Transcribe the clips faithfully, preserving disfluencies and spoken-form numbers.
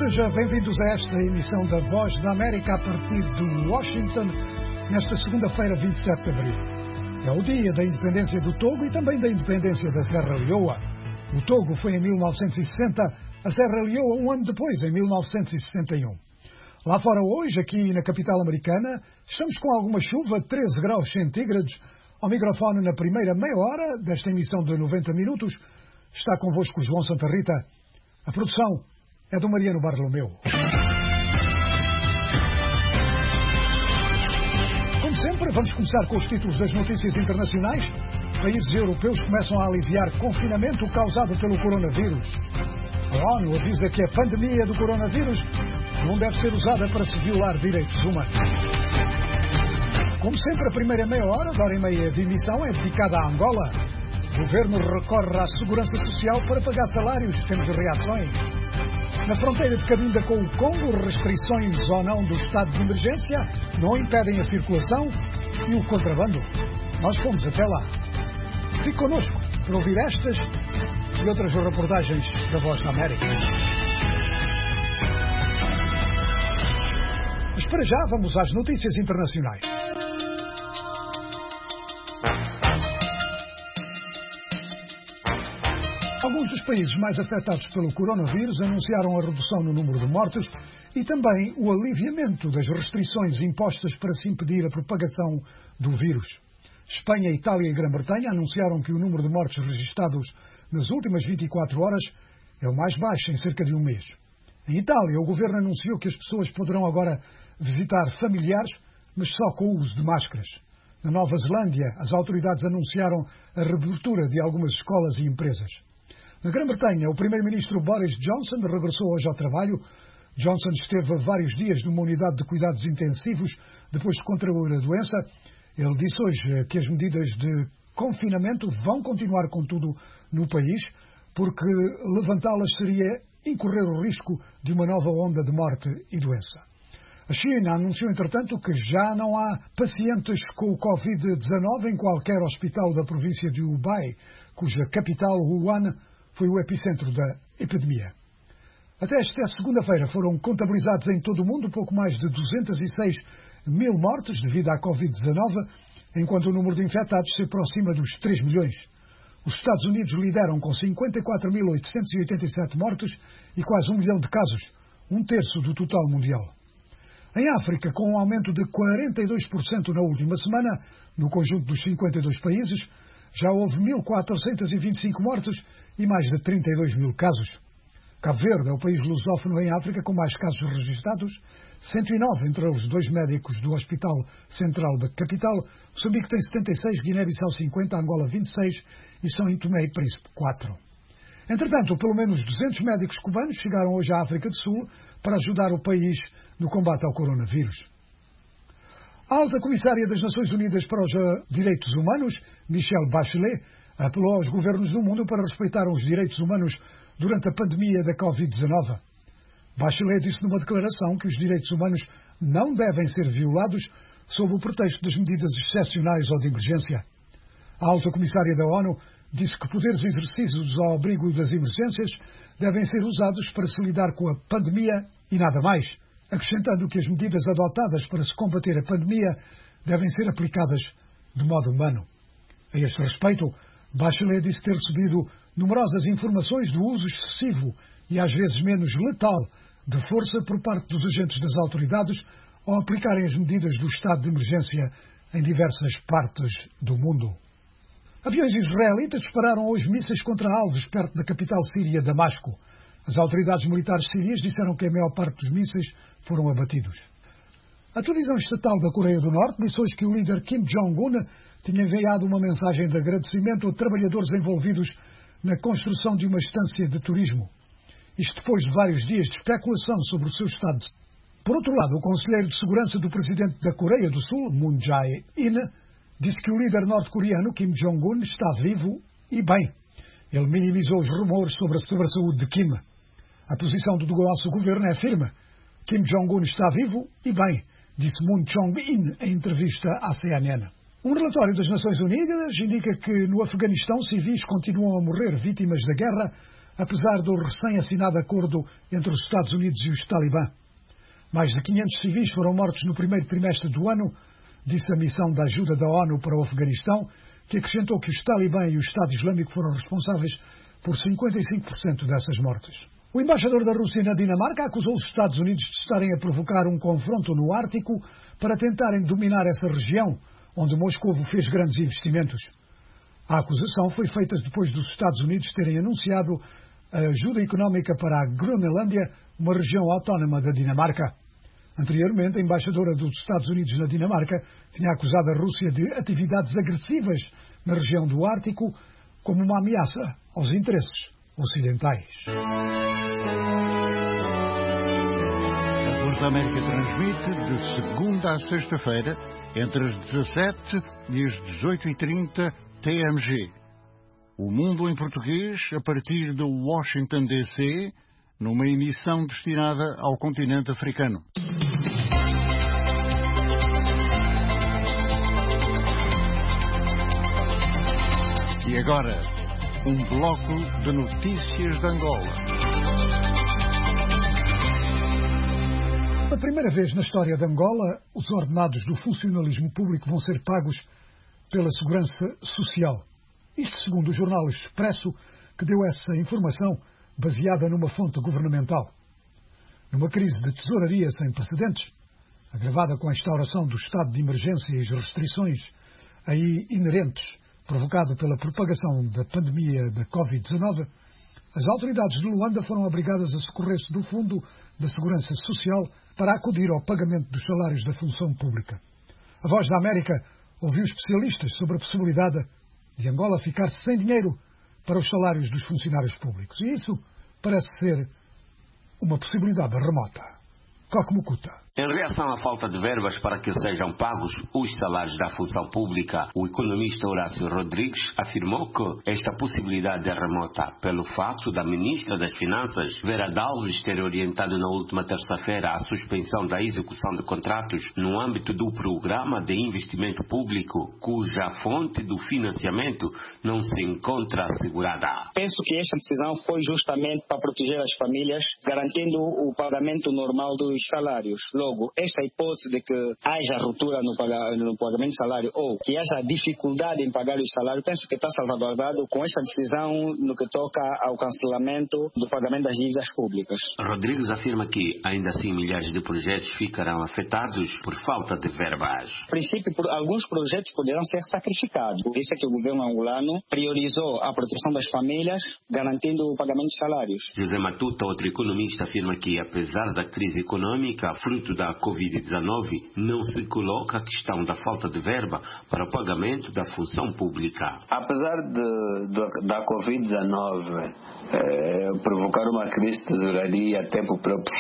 Seja bem-vindos a esta emissão da Voz da América a partir de Washington, nesta segunda-feira, vinte e sete de abril. É o dia da independência do Togo e também da independência da Serra Leoa. O Togo foi em mil novecentos e sessenta, a Serra Leoa um ano depois, em mil novecentos e sessenta e um. Lá fora hoje, aqui na capital americana, estamos com alguma chuva, treze graus centígrados. Ao microfone na primeira meia hora desta emissão de noventa minutos, está convosco João Santa Rita. A produção é do Mariano Bartolomeu. Como sempre, vamos começar com os títulos das notícias internacionais. Países europeus começam a aliviar confinamento causado pelo coronavírus. A ONU avisa que a pandemia do coronavírus não deve ser usada para se violar direitos humanos. Como sempre, a primeira meia hora, da hora e meia de emissão, é dedicada à Angola. O governo recorre à segurança social para pagar salários. Temos reações. Na fronteira de Cabinda com o Congo, restrições ou não do estado de emergência não impedem a circulação e o contrabando. Nós fomos até lá. Fique connosco para ouvir estas e outras reportagens da Voz da América. Mas para já vamos às notícias internacionais. Alguns dos países mais afetados pelo coronavírus anunciaram a redução no número de mortes e também o aliviamento das restrições impostas para se impedir a propagação do vírus. Espanha, Itália e Grã-Bretanha anunciaram que o número de mortes registados nas últimas vinte e quatro horas é o mais baixo em cerca de um mês. Em Itália, o governo anunciou que as pessoas poderão agora visitar familiares, mas só com o uso de máscaras. Na Nova Zelândia, as autoridades anunciaram a reabertura de algumas escolas e empresas. Na Grã-Bretanha, o primeiro-ministro Boris Johnson regressou hoje ao trabalho. Johnson esteve vários dias numa unidade de cuidados intensivos depois de contrair a doença. Ele disse hoje que as medidas de confinamento vão continuar, contudo, no país, porque levantá-las seria incorrer o risco de uma nova onda de morte e doença. A China anunciou, entretanto, que já não há pacientes com o covid dezanove em qualquer hospital da província de Hubei, cuja capital, Wuhan, foi o epicentro da epidemia. Até esta segunda-feira foram contabilizados em todo o mundo pouco mais de duzentos e seis mil mortes devido à covid dezanove, enquanto o número de infectados se aproxima dos três milhões. Os Estados Unidos lideram com cinquenta e quatro mil oitocentos e oitenta e sete mortes e quase um milhão de casos, um terço do total mundial. Em África, com um aumento de quarenta e dois por cento na última semana, no conjunto dos cinquenta e dois países, já houve mil quatrocentos e vinte e cinco mortes e mais de trinta e dois mil casos. Cabo Verde é o país lusófono em África com mais casos registados, cento e nove entre os dois médicos do Hospital Central da capital. Moçambique tem setenta e seis, Guiné-Bissau cinquenta, Angola vinte e seis e São Tomé e Príncipe quatro. Entretanto, pelo menos duzentos médicos cubanos chegaram hoje à África do Sul para ajudar o país no combate ao coronavírus. A alta comissária das Nações Unidas para os Direitos Humanos, Michelle Bachelet, apelou aos governos do mundo para respeitar os direitos humanos durante a pandemia da covid dezanove. Bachelet disse numa declaração que os direitos humanos não devem ser violados sob o pretexto das medidas excepcionais ou de emergência. A alta comissária da ONU disse que poderes exercidos ao abrigo das emergências devem ser usados para se lidar com a pandemia e nada mais, acrescentando que as medidas adotadas para se combater a pandemia devem ser aplicadas de modo humano. A este respeito, Bachelet disse ter recebido numerosas informações do uso excessivo e às vezes menos letal de força por parte dos agentes das autoridades ao aplicarem as medidas do estado de emergência em diversas partes do mundo. Aviões israelitas dispararam hoje mísseis contra alvos perto da capital síria, Damasco. As autoridades militares sírias disseram que a maior parte dos mísseis foram abatidos. A televisão estatal da Coreia do Norte disse hoje que o líder Kim Jong-un tinha enviado uma mensagem de agradecimento a trabalhadores envolvidos na construção de uma estância de turismo. Isto depois de vários dias de especulação sobre o seu estado. Por outro lado, o conselheiro de segurança do presidente da Coreia do Sul, Moon Jae-in, disse que o líder norte-coreano Kim Jong-un está vivo e bem. Ele minimizou os rumores sobre a, sobre a saúde de Kim. A posição do nosso governo é firme. Kim Jong-un está vivo e bem, disse Moon Chong-in em entrevista à C N N. Um relatório das Nações Unidas indica que no Afeganistão civis continuam a morrer vítimas da guerra apesar do recém-assinado acordo entre os Estados Unidos e os Talibã. Mais de quinhentos civis foram mortos no primeiro trimestre do ano, disse a missão de ajuda da ONU para o Afeganistão, que acrescentou que os Talibã e o Estado Islâmico foram responsáveis por cinquenta e cinco por cento dessas mortes. O embaixador da Rússia na Dinamarca acusou os Estados Unidos de estarem a provocar um confronto no Ártico para tentarem dominar essa região, onde Moscou fez grandes investimentos. A acusação foi feita depois dos Estados Unidos terem anunciado a ajuda económica para a Groenlândia, uma região autónoma da Dinamarca. Anteriormente, a embaixadora dos Estados Unidos na Dinamarca tinha acusado a Rússia de atividades agressivas na região do Ártico como uma ameaça aos interesses ocidentais. A Voz da América transmite de segunda a sexta-feira, entre as dezassete e as dezoito e trinta T M G. O Mundo em Português, a partir de Washington, D C, numa emissão destinada ao continente africano. E agora, um bloco de notícias de Angola. Pela primeira vez na história de Angola, os ordenados do funcionalismo público vão ser pagos pela Segurança Social. Isto segundo o jornal Expresso, que deu essa informação baseada numa fonte governamental. Numa crise de tesouraria sem precedentes, agravada com a instauração do estado de emergência e as restrições aí inerentes, provocado pela propagação da pandemia da covid dezenove, as autoridades de Luanda foram obrigadas a socorrer-se do Fundo da Segurança Social para acudir ao pagamento dos salários da função pública. A Voz da América ouviu especialistas sobre a possibilidade de Angola ficar sem dinheiro para os salários dos funcionários públicos. E isso parece ser uma possibilidade remota. Coque Mucuta. Em reação à falta de verbas para que sejam pagos os salários da função pública, o economista Horácio Rodrigues afirmou que esta possibilidade é remota pelo fato da ministra das Finanças, Vera Dalves, ter orientado na última terça-feira a suspensão da execução de contratos no âmbito do Programa de Investimento Público, cuja fonte do financiamento não se encontra assegurada. Penso que esta decisão foi justamente para proteger as famílias, garantindo o pagamento normal dos salários. Logo, esta hipótese de que haja ruptura no, no pagamento de salário ou que haja dificuldade em pagar os salários, penso que está salvaguardado com esta decisão no que toca ao cancelamento do pagamento das dívidas públicas. Rodrigues afirma que, ainda assim, milhares de projetos ficarão afetados por falta de verbas. A princípio, por alguns projetos poderão ser sacrificados. Por isso é que o governo angolano priorizou a proteção das famílias, garantindo o pagamento de salários. José Matuta, outro economista, afirma que, apesar da crise econômica, fruto da covid dezenove, não se coloca a questão da falta de verba para o pagamento da função pública. Apesar de, de, da covid dezenove eh, provocar uma crise de tesouraria até para o próprio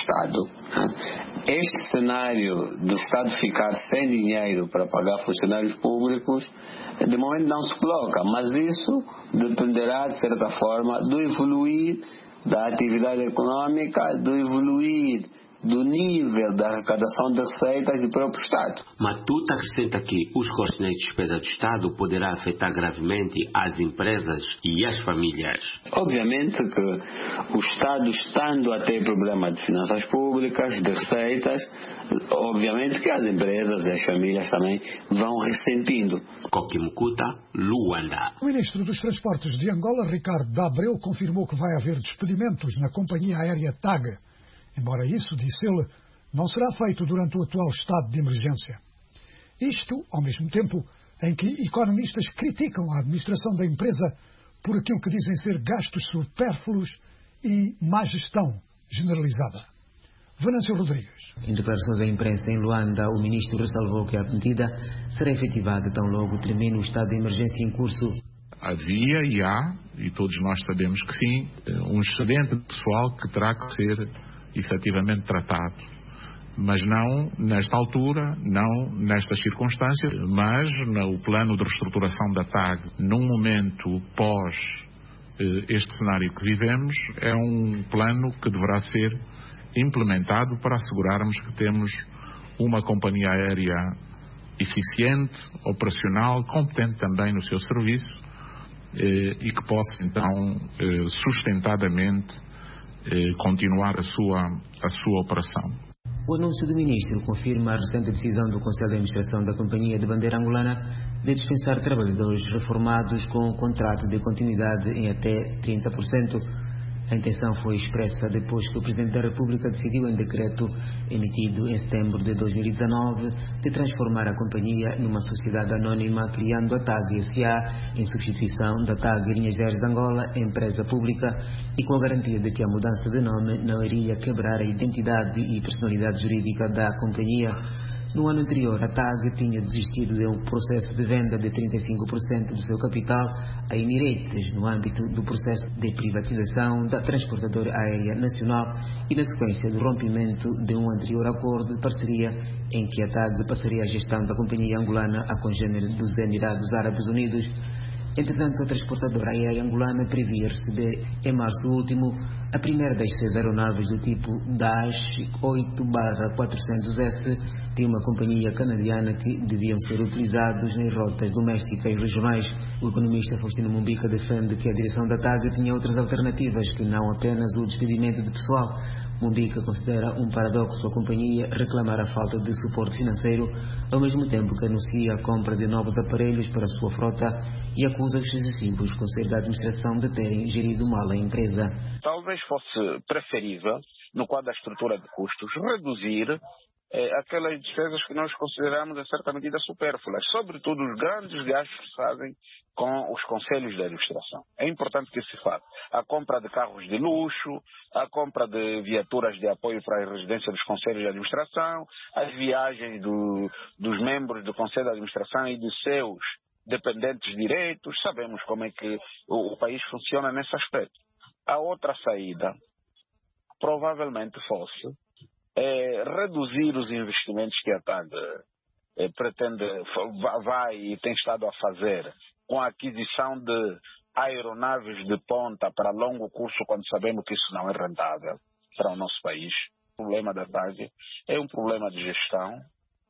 Estado, este cenário do Estado ficar sem dinheiro para pagar funcionários públicos, de momento não se coloca, mas isso dependerá, de certa forma, do evoluir da atividade econômica, do evoluir do nível da arrecadação de receitas do próprio Estado. Matuta acrescenta que os custos na despesa do Estado poderá afetar gravemente as empresas e as famílias. Obviamente que o Estado, estando a ter problema de finanças públicas, de receitas, obviamente que as empresas e as famílias também vão ressentindo. Coque Mucuta, Luanda. O ministro dos Transportes de Angola, Ricardo D'Abreu, confirmou que vai haver despedimentos na companhia aérea TAG. Embora isso, disse ele, não será feito durante o atual estado de emergência. Isto, ao mesmo tempo em que economistas criticam a administração da empresa por aquilo que dizem ser gastos supérfluos e má gestão generalizada. Venâncio Rodrigues. Em declarações à imprensa em Luanda, o ministro ressalvou que a medida será efetivada tão logo termine o estado de emergência em curso. Havia e há, e todos nós sabemos que sim, um excedente pessoal que terá que ser efetivamente tratado, mas não nesta altura, não nestas circunstâncias, mas no plano de reestruturação da TAG, num momento pós eh, este cenário que vivemos, é um plano que deverá ser implementado para assegurarmos que temos uma companhia aérea eficiente, operacional, competente também no seu serviço eh, e que possa então eh, sustentadamente eh, continuar a sua, a sua operação. O anúncio do ministro confirma a recente decisão do Conselho de Administração da Companhia de Bandeira Angolana de dispensar trabalhadores reformados com contrato de continuidade em até trinta por cento. A intenção foi expressa depois que o Presidente da República decidiu em decreto emitido em setembro de dois mil e dezanove de transformar a companhia numa sociedade anónima, criando a T A G S A em substituição da T A G Linhas Aéreas de Angola, empresa pública, e com a garantia de que a mudança de nome não iria quebrar a identidade e personalidade jurídica da companhia. No ano anterior, a T A G tinha desistido de um processo de venda de trinta e cinco por cento do seu capital a Emirates, no âmbito do processo de privatização da transportadora aérea nacional e na sequência do rompimento de um anterior acordo de parceria em que a T A G passaria a gestão da companhia angolana à congênere dos Emirados Árabes Unidos. Entretanto, a transportadora aérea angolana previa receber, em março último, a primeira das seis aeronaves do tipo Dash oito barra quatrocentos S de uma companhia canadiana que deviam ser utilizados em rotas domésticas e regionais. O economista Faustino Mumbica defende que a direção da T A G tinha outras alternativas que não apenas o despedimento de pessoal. Mumbica considera um paradoxo a companhia reclamar a falta de suporte financeiro, ao mesmo tempo que anuncia a compra de novos aparelhos para a sua frota e acusa os sucessivos conselhos de administração de terem gerido mal a empresa. Talvez fosse preferível, no quadro da estrutura de custos, reduzir eh, aquelas despesas que nós consideramos em certa medida supérfluas, sobretudo os grandes gastos que se fazem com os conselhos de administração. É importante que se faça a compra de carros de luxo, a compra de viaturas de apoio para a residência dos conselhos de administração, as viagens do, dos membros do conselho de administração e de seus dependentes direitos. Sabemos como é que o, o país funciona nesse aspecto. A outra saída provavelmente fosse é, reduzir os investimentos que a T A G é, pretende, vai e tem estado a fazer com a aquisição de aeronaves de ponta para longo curso, quando sabemos que isso não é rentável para o nosso país. O problema da T A G é um problema de gestão,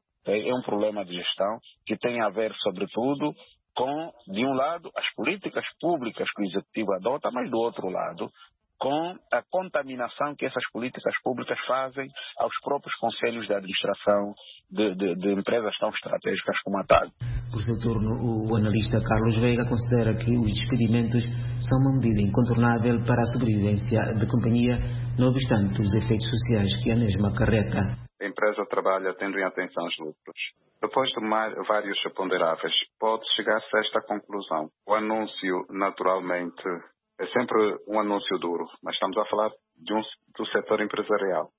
é um problema de gestão que tem a ver, sobretudo, com, de um lado, as políticas públicas que o Executivo adota, mas do outro lado, com a contaminação que essas políticas públicas fazem aos próprios conselhos de administração de, de, de empresas tão estratégicas como a T A G. Por seu turno, o analista Carlos Veiga considera que os despedimentos são uma medida incontornável para a sobrevivência da companhia, não obstante os efeitos sociais que a mesma acarreta. A empresa trabalha tendo em atenção os lucros. Depois de vários ponderáveis, pode chegar-se a esta conclusão. O anúncio, naturalmente, é sempre um anúncio duro, mas estamos a falar de um, do setor empresarial.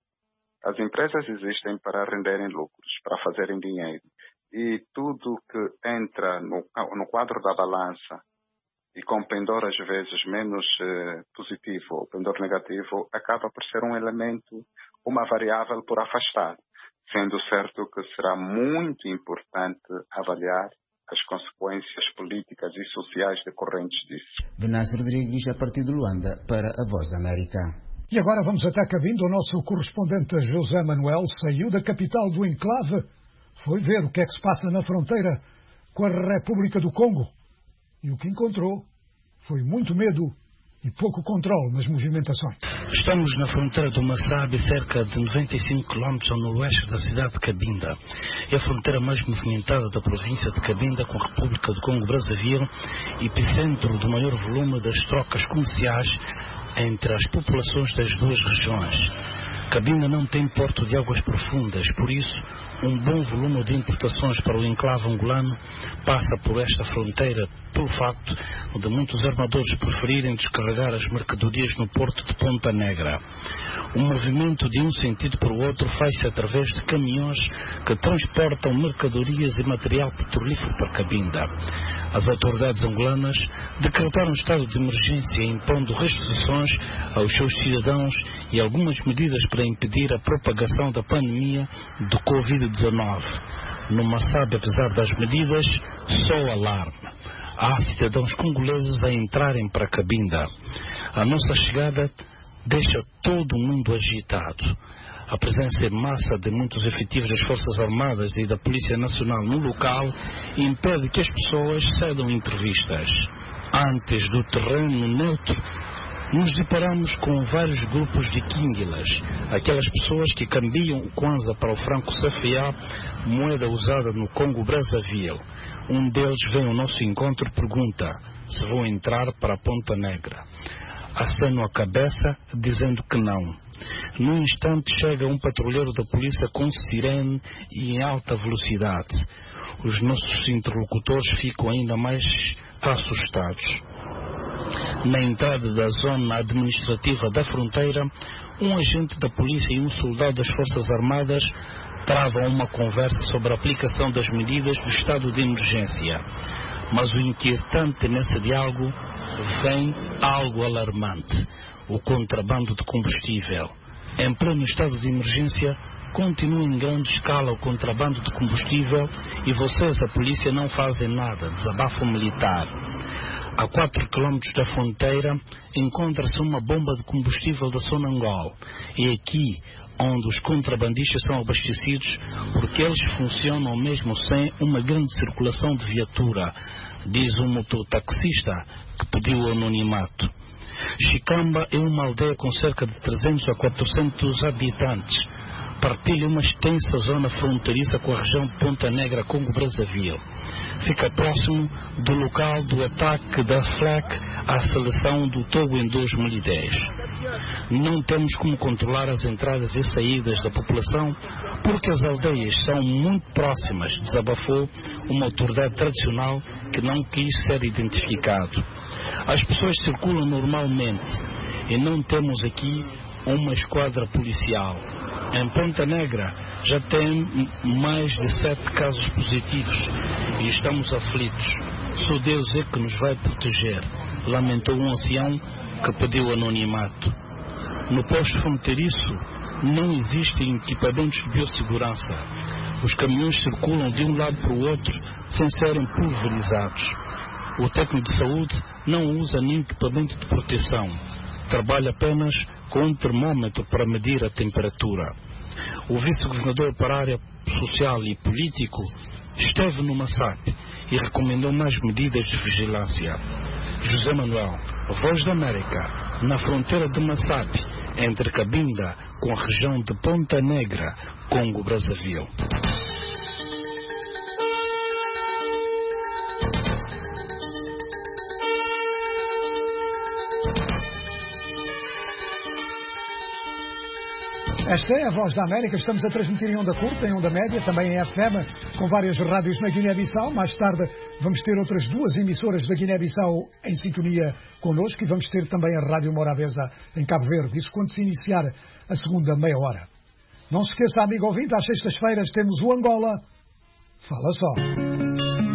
As empresas existem para renderem lucros, para fazerem dinheiro. E tudo que entra no, no quadro da balança e com pendor às vezes menos eh, positivo ou pendor negativo, acaba por ser um elemento, uma variável por afastar, sendo certo que será muito importante avaliar as consequências políticas e sociais decorrentes disso. Venâncio Rodrigues, a partir de Luanda, para a Voz da América. E agora vamos até Cabinda. O nosso correspondente José Manuel saiu da capital do enclave, foi ver o que é que se passa na fronteira com a República do Congo. E o que encontrou foi muito medo e pouco controle nas movimentações. Estamos na fronteira do Massabi, cerca de noventa e cinco quilómetros ao noroeste da cidade de Cabinda. É a fronteira mais movimentada da província de Cabinda com a República do Congo-Brazzaville, epicentro do maior volume das trocas comerciais entre as populações das duas regiões. Cabinda não tem porto de águas profundas, por isso um bom volume de importações para o enclave angolano passa por esta fronteira, pelo facto de muitos armadores preferirem descarregar as mercadorias no porto de Ponta Negra. O movimento de um sentido para o outro faz-se através de caminhões que transportam mercadorias e material petrolífero para Cabinda. As autoridades angolanas decretaram estado de emergência, impondo restrições aos seus cidadãos e algumas medidas para impedir a propagação da pandemia do covid dezenove. No Massabi, apesar das medidas, só alarme. Há cidadãos congoleses a entrarem para Cabinda. A nossa chegada deixa todo o mundo agitado. A presença em massa de muitos efetivos das Forças Armadas e da Polícia Nacional no local impede que as pessoas cedam entrevistas. Antes do terreno neutro, nos deparamos com vários grupos de quinguilas, aquelas pessoas que cambiam o kwanza para o franco C F A, moeda usada no Congo-Brazzaville. Um deles vem ao nosso encontro e pergunta se vão entrar para a Ponta Negra. Aceno a cabeça, dizendo que não. Num instante chega um patrulheiro da polícia com sirene e em alta velocidade. Os nossos interlocutores ficam ainda mais assustados. Na entrada da zona administrativa da fronteira, um agente da polícia e um soldado das Forças Armadas travam uma conversa sobre a aplicação das medidas do estado de emergência. Mas o inquietante nesse diálogo vem algo alarmante: o contrabando de combustível. Em pleno estado de emergência, continua em grande escala o contrabando de combustível e vocês, a polícia, não fazem nada. Desabafo militar. A quatro quilómetros da fronteira encontra-se uma bomba de combustível da Sonangol. E aqui onde os contrabandistas são abastecidos, porque eles funcionam mesmo sem uma grande circulação de viatura, diz um mototaxista que pediu anonimato. Chicamba é uma aldeia com cerca de trezentos a quatrocentos habitantes. Partilha uma extensa zona fronteiriça com a região de Ponta Negra, Congo-Brazzaville. Fica próximo do local do ataque da F L E C à seleção do Togo em dois mil e dez. Não temos como controlar as entradas e saídas da população porque as aldeias são muito próximas, desabafou uma autoridade tradicional que não quis ser identificado. As pessoas circulam normalmente e não temos aqui uma esquadra policial. Em Ponta Negra já tem mais de sete casos positivos e estamos aflitos. Só Deus é que nos vai proteger, lamentou um ancião que pediu anonimato. No posto fronteiriço não existem equipamentos de biossegurança. Os caminhões circulam de um lado para o outro sem serem pulverizados. O técnico de saúde não usa nem equipamento de proteção. Trabalha apenas com um termômetro para medir a temperatura. O vice-governador para a área social e político esteve no Massap e recomendou mais medidas de vigilância. José Manuel, Voz da América, na fronteira de Massap, entre Cabinda com a região de Ponta Negra, Congo-Brazzaville. Esta é a Voz da América. Estamos a transmitir em onda curta, em onda média, também em F M, com várias rádios na Guiné-Bissau. Mais tarde vamos ter outras duas emissoras da Guiné-Bissau em sintonia connosco e vamos ter também a Rádio Morabeza em Cabo Verde. Isso quando se iniciar a segunda meia hora. Não se esqueça, amigo ouvinte, às sextas-feiras temos o Angola. Fala só.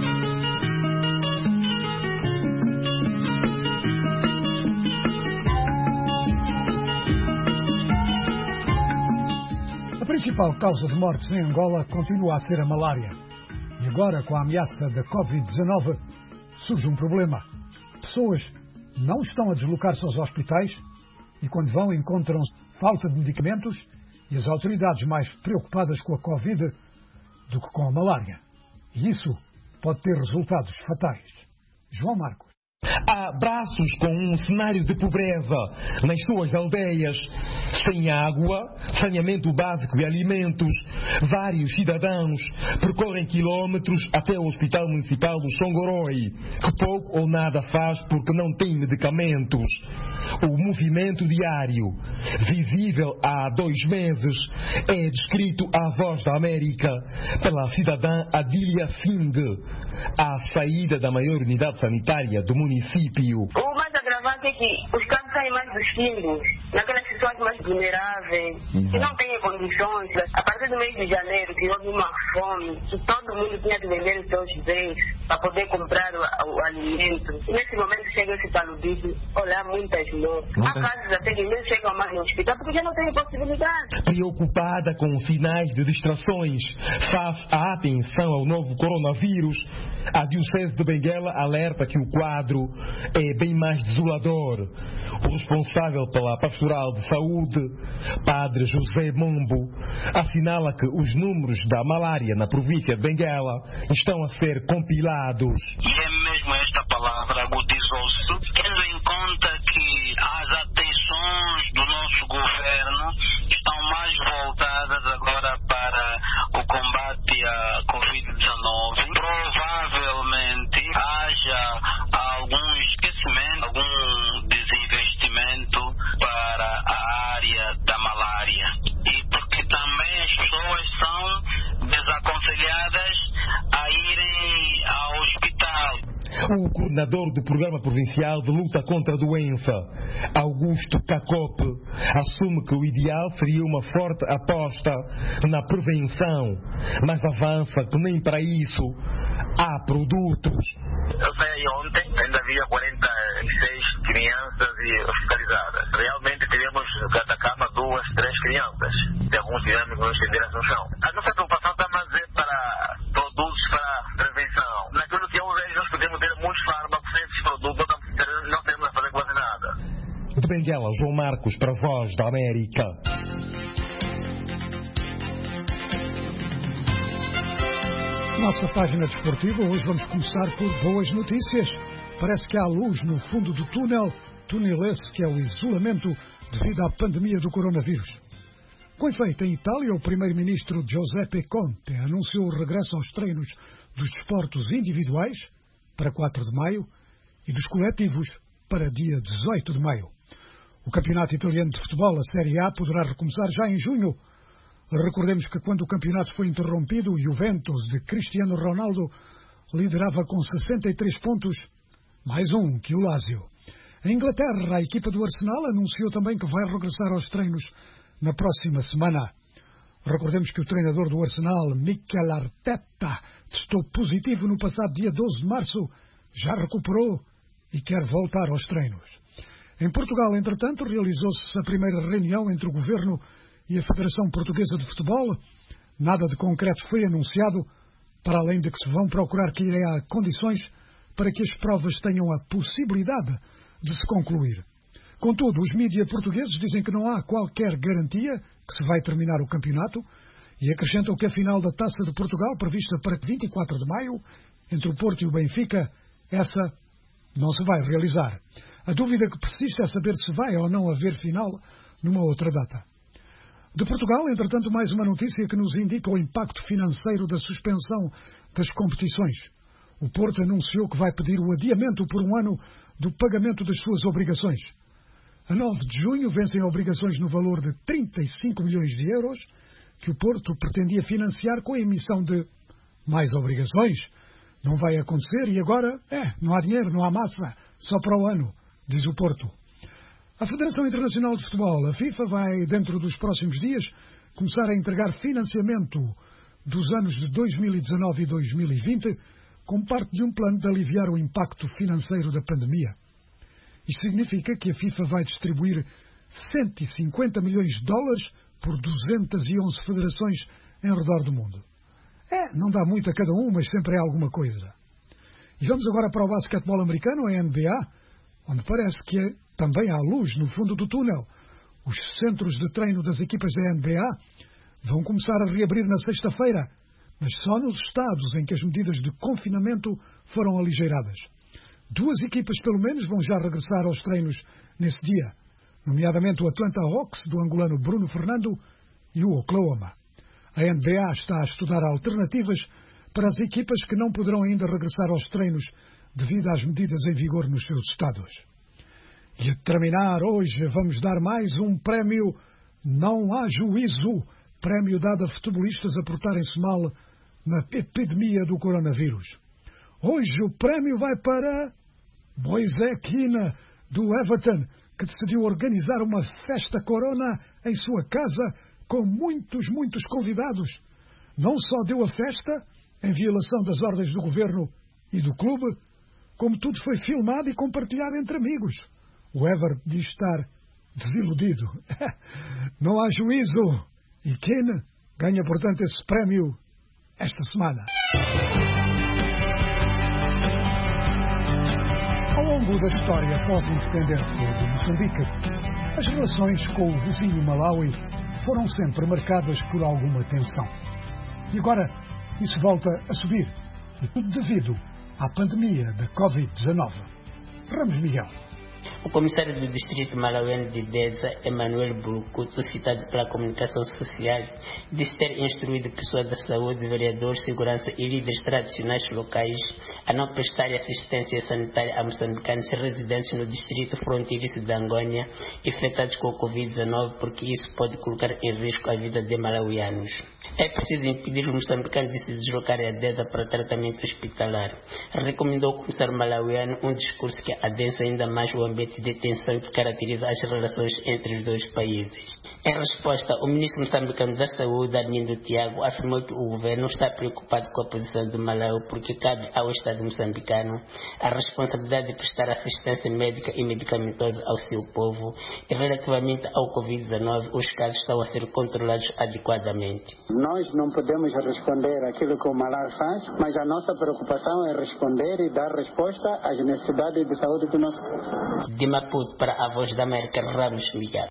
A principal causa de mortes em Angola continua a ser a malária. E agora, com a ameaça da covid dezenove, surge um problema. Pessoas não estão a deslocar-se aos hospitais e, quando vão, encontram falta de medicamentos e as autoridades mais preocupadas com a Covid do que com a malária. E isso pode ter resultados fatais. João Marcos. Há braços com um cenário de pobreza nas suas aldeias, sem água, saneamento básico de alimentos. Vários cidadãos percorrem quilómetros até o Hospital Municipal do Xongoroi, que pouco ou nada faz porque não tem medicamentos. O movimento diário, visível há dois meses, é descrito à Voz da América pela cidadã Adília Singh, à saída da maior unidade sanitária do município. O mais agravante é que os casos saem mais dos filhos, naquelas situações mais vulneráveis, uhum. que não têm condições. A partir do mês de janeiro, que houve uma fome, que todo mundo tinha que vender os seus bens para poder comprar o, o alimento. E nesse momento chega esse paludismo, olha, muitas mortes. Há casos até que nem chegam mais no hospital porque já não tem possibilidade. Preocupada com sinais de distrações face à atenção ao novo coronavírus, a Diocese de Benguela alerta que o quadro é bem mais desolador. O responsável pela Pastoral de Saúde, Padre José Mombo, assinala que os números da malária na província de Benguela estão a ser compilados. E é mesmo esta palavra, agudizo realizou-se, tendo em conta que as atenções do nosso governo estão mais voltadas agora para o combate à covid dezenove. Provavelmente haja algum esquecimento, algum desinvestimento para a área da malária. E porque também as pessoas são desaconselhadas a irem ao hospital. O coordenador do Programa Provincial de Luta contra a Doença, Augusto Cacope, assume que o ideal seria uma forte aposta na prevenção, mas avança que nem para isso há produtos. Eu saí ontem, ainda havia quarenta e seis crianças hospitalizadas. Realmente tivemos cada cama duas, três crianças. E alguns tivemos que nos estender a chão. A nossa preocupação está mais é para produtos para prevenção. Naquilo que eu vejo, nós podemos ter muitos fármacos, esses produtos não temos a fazer quase nada. De Benguela, João Marcos, para a Voz da América. Nossa página desportiva, hoje vamos começar por boas notícias. Parece que há luz no fundo do túnel, túnel esse que é o isolamento devido à pandemia do coronavírus. Com efeito, em Itália, o primeiro-ministro Giuseppe Conte anunciou o regresso aos treinos dos desportos individuais para quatro de maio e dos coletivos para dia dezoito de maio. O campeonato italiano de futebol, a Série A, poderá recomeçar já em junho. Recordemos que quando o campeonato foi interrompido, o Juventus de Cristiano Ronaldo liderava com sessenta e três pontos, mais um que o Lazio. Em Inglaterra, a equipa do Arsenal anunciou também que vai regressar aos treinos na próxima semana. Recordemos que o treinador do Arsenal, Mikel Arteta, testou positivo no passado dia doze de março, já recuperou e quer voltar aos treinos. Em Portugal, entretanto, realizou-se a primeira reunião entre o Governo e a Federação Portuguesa de Futebol. Nada de concreto foi anunciado, para além de que se vão procurar criar condições para que as provas tenham a possibilidade de se concluir. Contudo, os mídia portugueses dizem que não há qualquer garantia que se vai terminar o campeonato e acrescentam que a final da Taça de Portugal, prevista para vinte e quatro de maio, entre o Porto e o Benfica, essa não se vai realizar. A dúvida que persiste é saber se vai ou não haver final numa outra data. De Portugal, entretanto, mais uma notícia que nos indica o impacto financeiro da suspensão das competições. O Porto anunciou que vai pedir o adiamento por um ano do pagamento das suas obrigações. A nove de junho vencem obrigações no valor de trinta e cinco milhões de euros que o Porto pretendia financiar com a emissão de mais obrigações. Não vai acontecer e agora, é, não há dinheiro, não há massa, só para o ano, diz o Porto. A Federação Internacional de Futebol, a FIFA, vai, dentro dos próximos dias, começar a entregar financiamento dos anos de dois mil e dezanove e dois mil e vinte como parte de um plano de aliviar o impacto financeiro da pandemia. Isto significa que a FIFA vai distribuir cento e cinquenta milhões de dólares por duzentas e onze federações em redor do mundo. É, não dá muito a cada um, mas sempre é alguma coisa. E vamos agora para o basquetebol americano, a N B A, onde parece que também há luz no fundo do túnel. Os centros de treino das equipas da N B A vão começar a reabrir na sexta-feira, mas só nos estados em que as medidas de confinamento foram aligeiradas. Duas equipas, pelo menos, vão já regressar aos treinos nesse dia, nomeadamente o Atlanta Hawks, do angolano Bruno Fernando, e o Oklahoma. A N B A está a estudar alternativas para as equipas que não poderão ainda regressar aos treinos devido às medidas em vigor nos seus estados. E a terminar, hoje vamos dar mais um prémio Não Há Juízo, prémio dado a futebolistas a portarem-se mal na epidemia do coronavírus. Hoje o prémio vai para Moisés Quina, do Everton, que decidiu organizar uma festa corona em sua casa com muitos, muitos convidados. Não só deu a festa, em violação das ordens do governo e do clube, como tudo foi filmado e compartilhado entre amigos. O Everton diz estar desiludido. Não há juízo. E Quina ganha, portanto, esse prémio esta semana. Ao longo da história pós-independência de Moçambique, as relações com o vizinho Malawi foram sempre marcadas por alguma tensão. E agora isso volta a subir, e tudo devido à pandemia da covid dezenove. Ramos Miguel. O comissário do Distrito Malauiano de Deza, Emanuel Bulucuto, citado pela comunicação social, disse ter instruído pessoas da saúde, vereadores, segurança e líderes tradicionais locais a não prestar assistência sanitária a moçambicanos residentes no distrito fronteiriço de Angônia infectados com o covid dezenove, porque isso pode colocar em risco a vida de malauianos. É preciso impedir os moçambicanos de se deslocarem a Deza para tratamento hospitalar. Recomendou o comissário malauiano um discurso que adensa ainda mais o ambiente de tensão que caracteriza as relações entre os dois países. Em resposta, o ministro moçambicano da Saúde, Armindo Tiago, afirmou que o governo está preocupado com a posição do Malau porque cabe ao Estado moçambicano a responsabilidade de prestar assistência médica e medicamentosa ao seu povo e relativamente ao covid dezenove os casos estão a ser controlados adequadamente. Nós não podemos responder aquilo que o Malau faz, mas a nossa preocupação é responder e dar resposta às necessidades de saúde do nosso povo. De Maputo para a Voz da América, Ramos Miguel.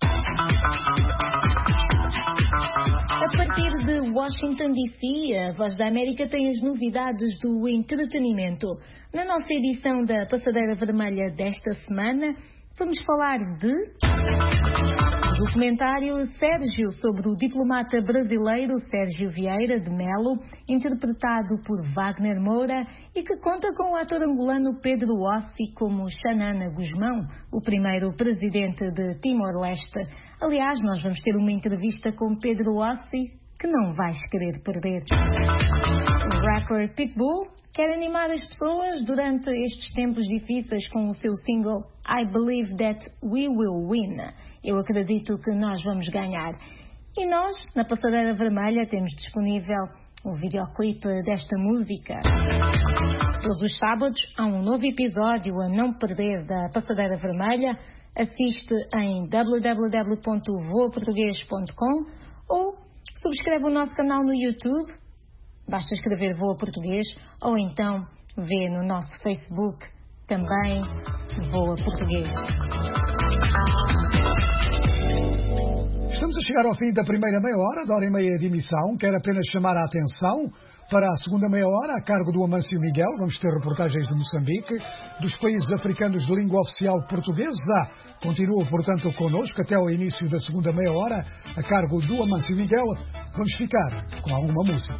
A partir de Washington D C, a Voz da América tem as novidades do entretenimento. Na nossa edição da Passadeira Vermelha desta semana, vamos falar de... O documentário Sérgio, sobre o diplomata brasileiro Sérgio Vieira de Melo, interpretado por Wagner Moura e que conta com o ator angolano Pedro Ossi como Xanana Guzmão, o primeiro presidente de Timor-Leste. Aliás, nós vamos ter uma entrevista com Pedro Ossi que não vais querer perder. O rapper Pitbull quer animar as pessoas durante estes tempos difíceis com o seu single I Believe That We Will Win. Eu acredito que nós vamos ganhar. E nós, na Passadeira Vermelha, temos disponível o videoclipe desta música. Todos os sábados há um novo episódio a não perder da Passadeira Vermelha. Assiste em w w w ponto voa português ponto com ou subscreve o nosso canal no YouTube. Basta escrever Voa Português ou então vê no nosso Facebook também Voa Português. Estamos a chegar ao fim da primeira meia hora, da hora e meia de emissão. Quero apenas chamar a atenção para a segunda meia hora, a cargo do Amâncio Miguel. Vamos ter reportagens de Moçambique, dos países africanos de língua oficial portuguesa. Continua, portanto, connosco até ao início da segunda meia hora, a cargo do Amâncio Miguel. Vamos ficar com alguma música.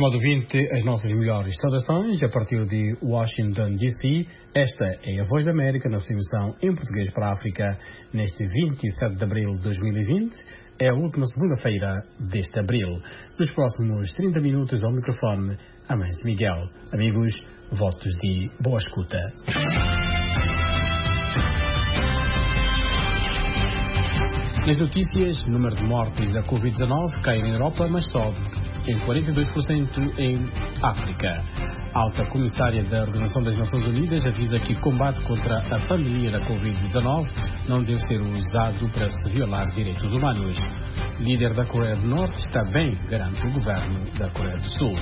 Estimado ouvinte, as nossas melhores saudações a partir de Washington, D C. Esta é a Voz da América na sua emissão em português para a África neste vinte e sete de abril de dois mil e vinte. É a última segunda-feira deste abril. Nos próximos trinta minutos ao microfone, Amâncio Miguel. Amigos, votos de boa escuta. Nas notícias, o número de mortes da covid dezenove cai na Europa, mas sobe em quarenta e dois por cento em África. A alta comissária da Organização das Nações Unidas avisa que o combate contra a pandemia da covid dezenove não deve ser usado para se violar direitos humanos. O líder da Coreia do Norte também garante o governo da Coreia do Sul.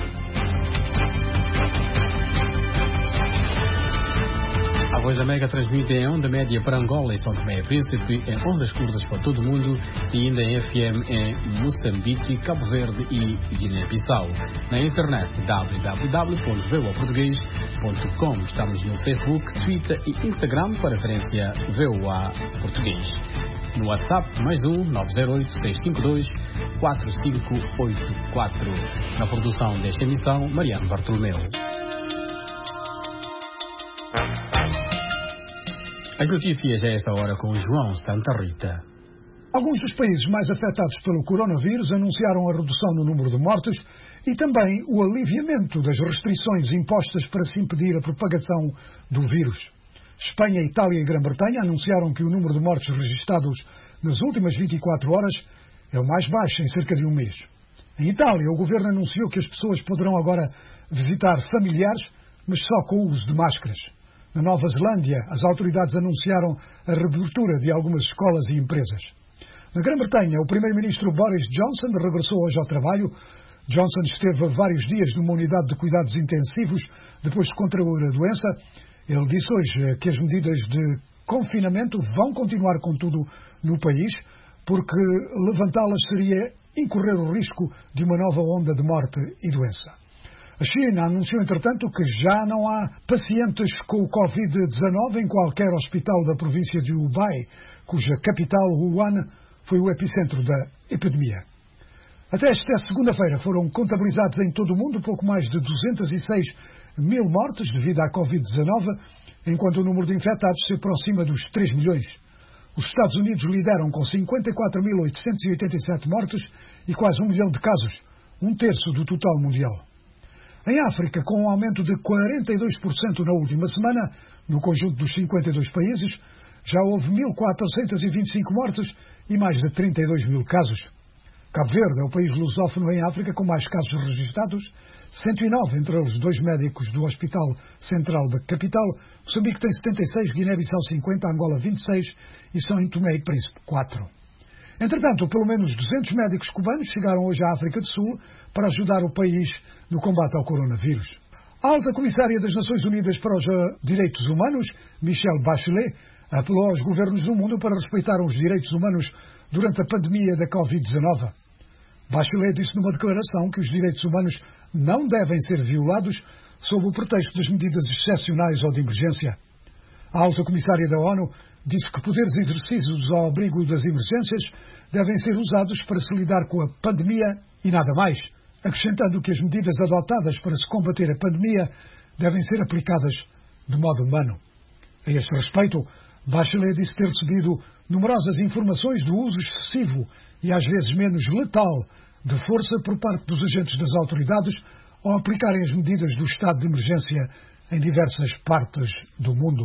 A Voz da América transmite em onda média para Angola e São Tomé e Príncipe, em ondas curtas para todo o mundo e ainda em F M em Moçambique, Cabo Verde e Guiné-Bissau. Na internet, w w w ponto v o a português ponto com. Estamos no Facebook, Twitter e Instagram para referência V O A Português. No WhatsApp, mais um, nove zero oito, seis cinco dois, quatro cinco oito quatro. Na produção desta emissão, Mariano Bartolomeu. As notícias a esta hora com João Santa Rita. Alguns dos países mais afetados pelo coronavírus anunciaram a redução no número de mortes e também o aliviamento das restrições impostas para se impedir a propagação do vírus. Espanha, Itália e Grã-Bretanha anunciaram que o número de mortes registados nas últimas vinte e quatro horas é o mais baixo em cerca de um mês. Em Itália, o governo anunciou que as pessoas poderão agora visitar familiares, mas só com o uso de máscaras. Na Nova Zelândia, as autoridades anunciaram a reabertura de algumas escolas e empresas. Na Grã-Bretanha, o primeiro-ministro Boris Johnson regressou hoje ao trabalho. Johnson esteve vários dias numa unidade de cuidados intensivos depois de contrair a doença. Ele disse hoje que as medidas de confinamento vão continuar, contudo, no país, porque levantá-las seria incorrer o risco de uma nova onda de morte e doença. A China anunciou, entretanto, que já não há pacientes com o covid dezenove em qualquer hospital da província de Hubei, cuja capital, Wuhan, foi o epicentro da epidemia. Até esta segunda-feira foram contabilizados em todo o mundo pouco mais de duzentos e seis mil mortes devido à covid dezenove, enquanto o número de infectados se aproxima dos três milhões. Os Estados Unidos lideram com cinquenta e quatro mil oitocentos e oitenta e sete mortes e quase um milhão de casos, um terço do total mundial. Em África, com um aumento de quarenta e dois por cento na última semana, no conjunto dos cinquenta e dois países, já houve mil quatrocentos e vinte e cinco mortes e mais de trinta e dois mil casos. Cabo Verde é o país lusófono em África com mais casos registados, cento e nove entre eles dois médicos do Hospital Central da capital. Moçambique tem setenta e seis, Guiné-Bissau cinquenta, Angola vinte e seis e São Tomé e Príncipe quatro. Entretanto, pelo menos duzentos médicos cubanos chegaram hoje à África do Sul para ajudar o país no combate ao coronavírus. A alta comissária das Nações Unidas para os Direitos Humanos, Michelle Bachelet, apelou aos governos do mundo para respeitar os direitos humanos durante a pandemia da covid dezenove. Bachelet disse numa declaração que os direitos humanos não devem ser violados sob o pretexto das medidas excepcionais ou de emergência. A alta comissária da ONU disse que poderes exercidos ao abrigo das emergências devem ser usados para se lidar com a pandemia e nada mais, acrescentando que as medidas adotadas para se combater a pandemia devem ser aplicadas de modo humano. A este respeito, Bachelet disse ter recebido numerosas informações do uso excessivo e às vezes menos letal de força por parte dos agentes das autoridades ao aplicarem as medidas do estado de emergência em diversas partes do mundo.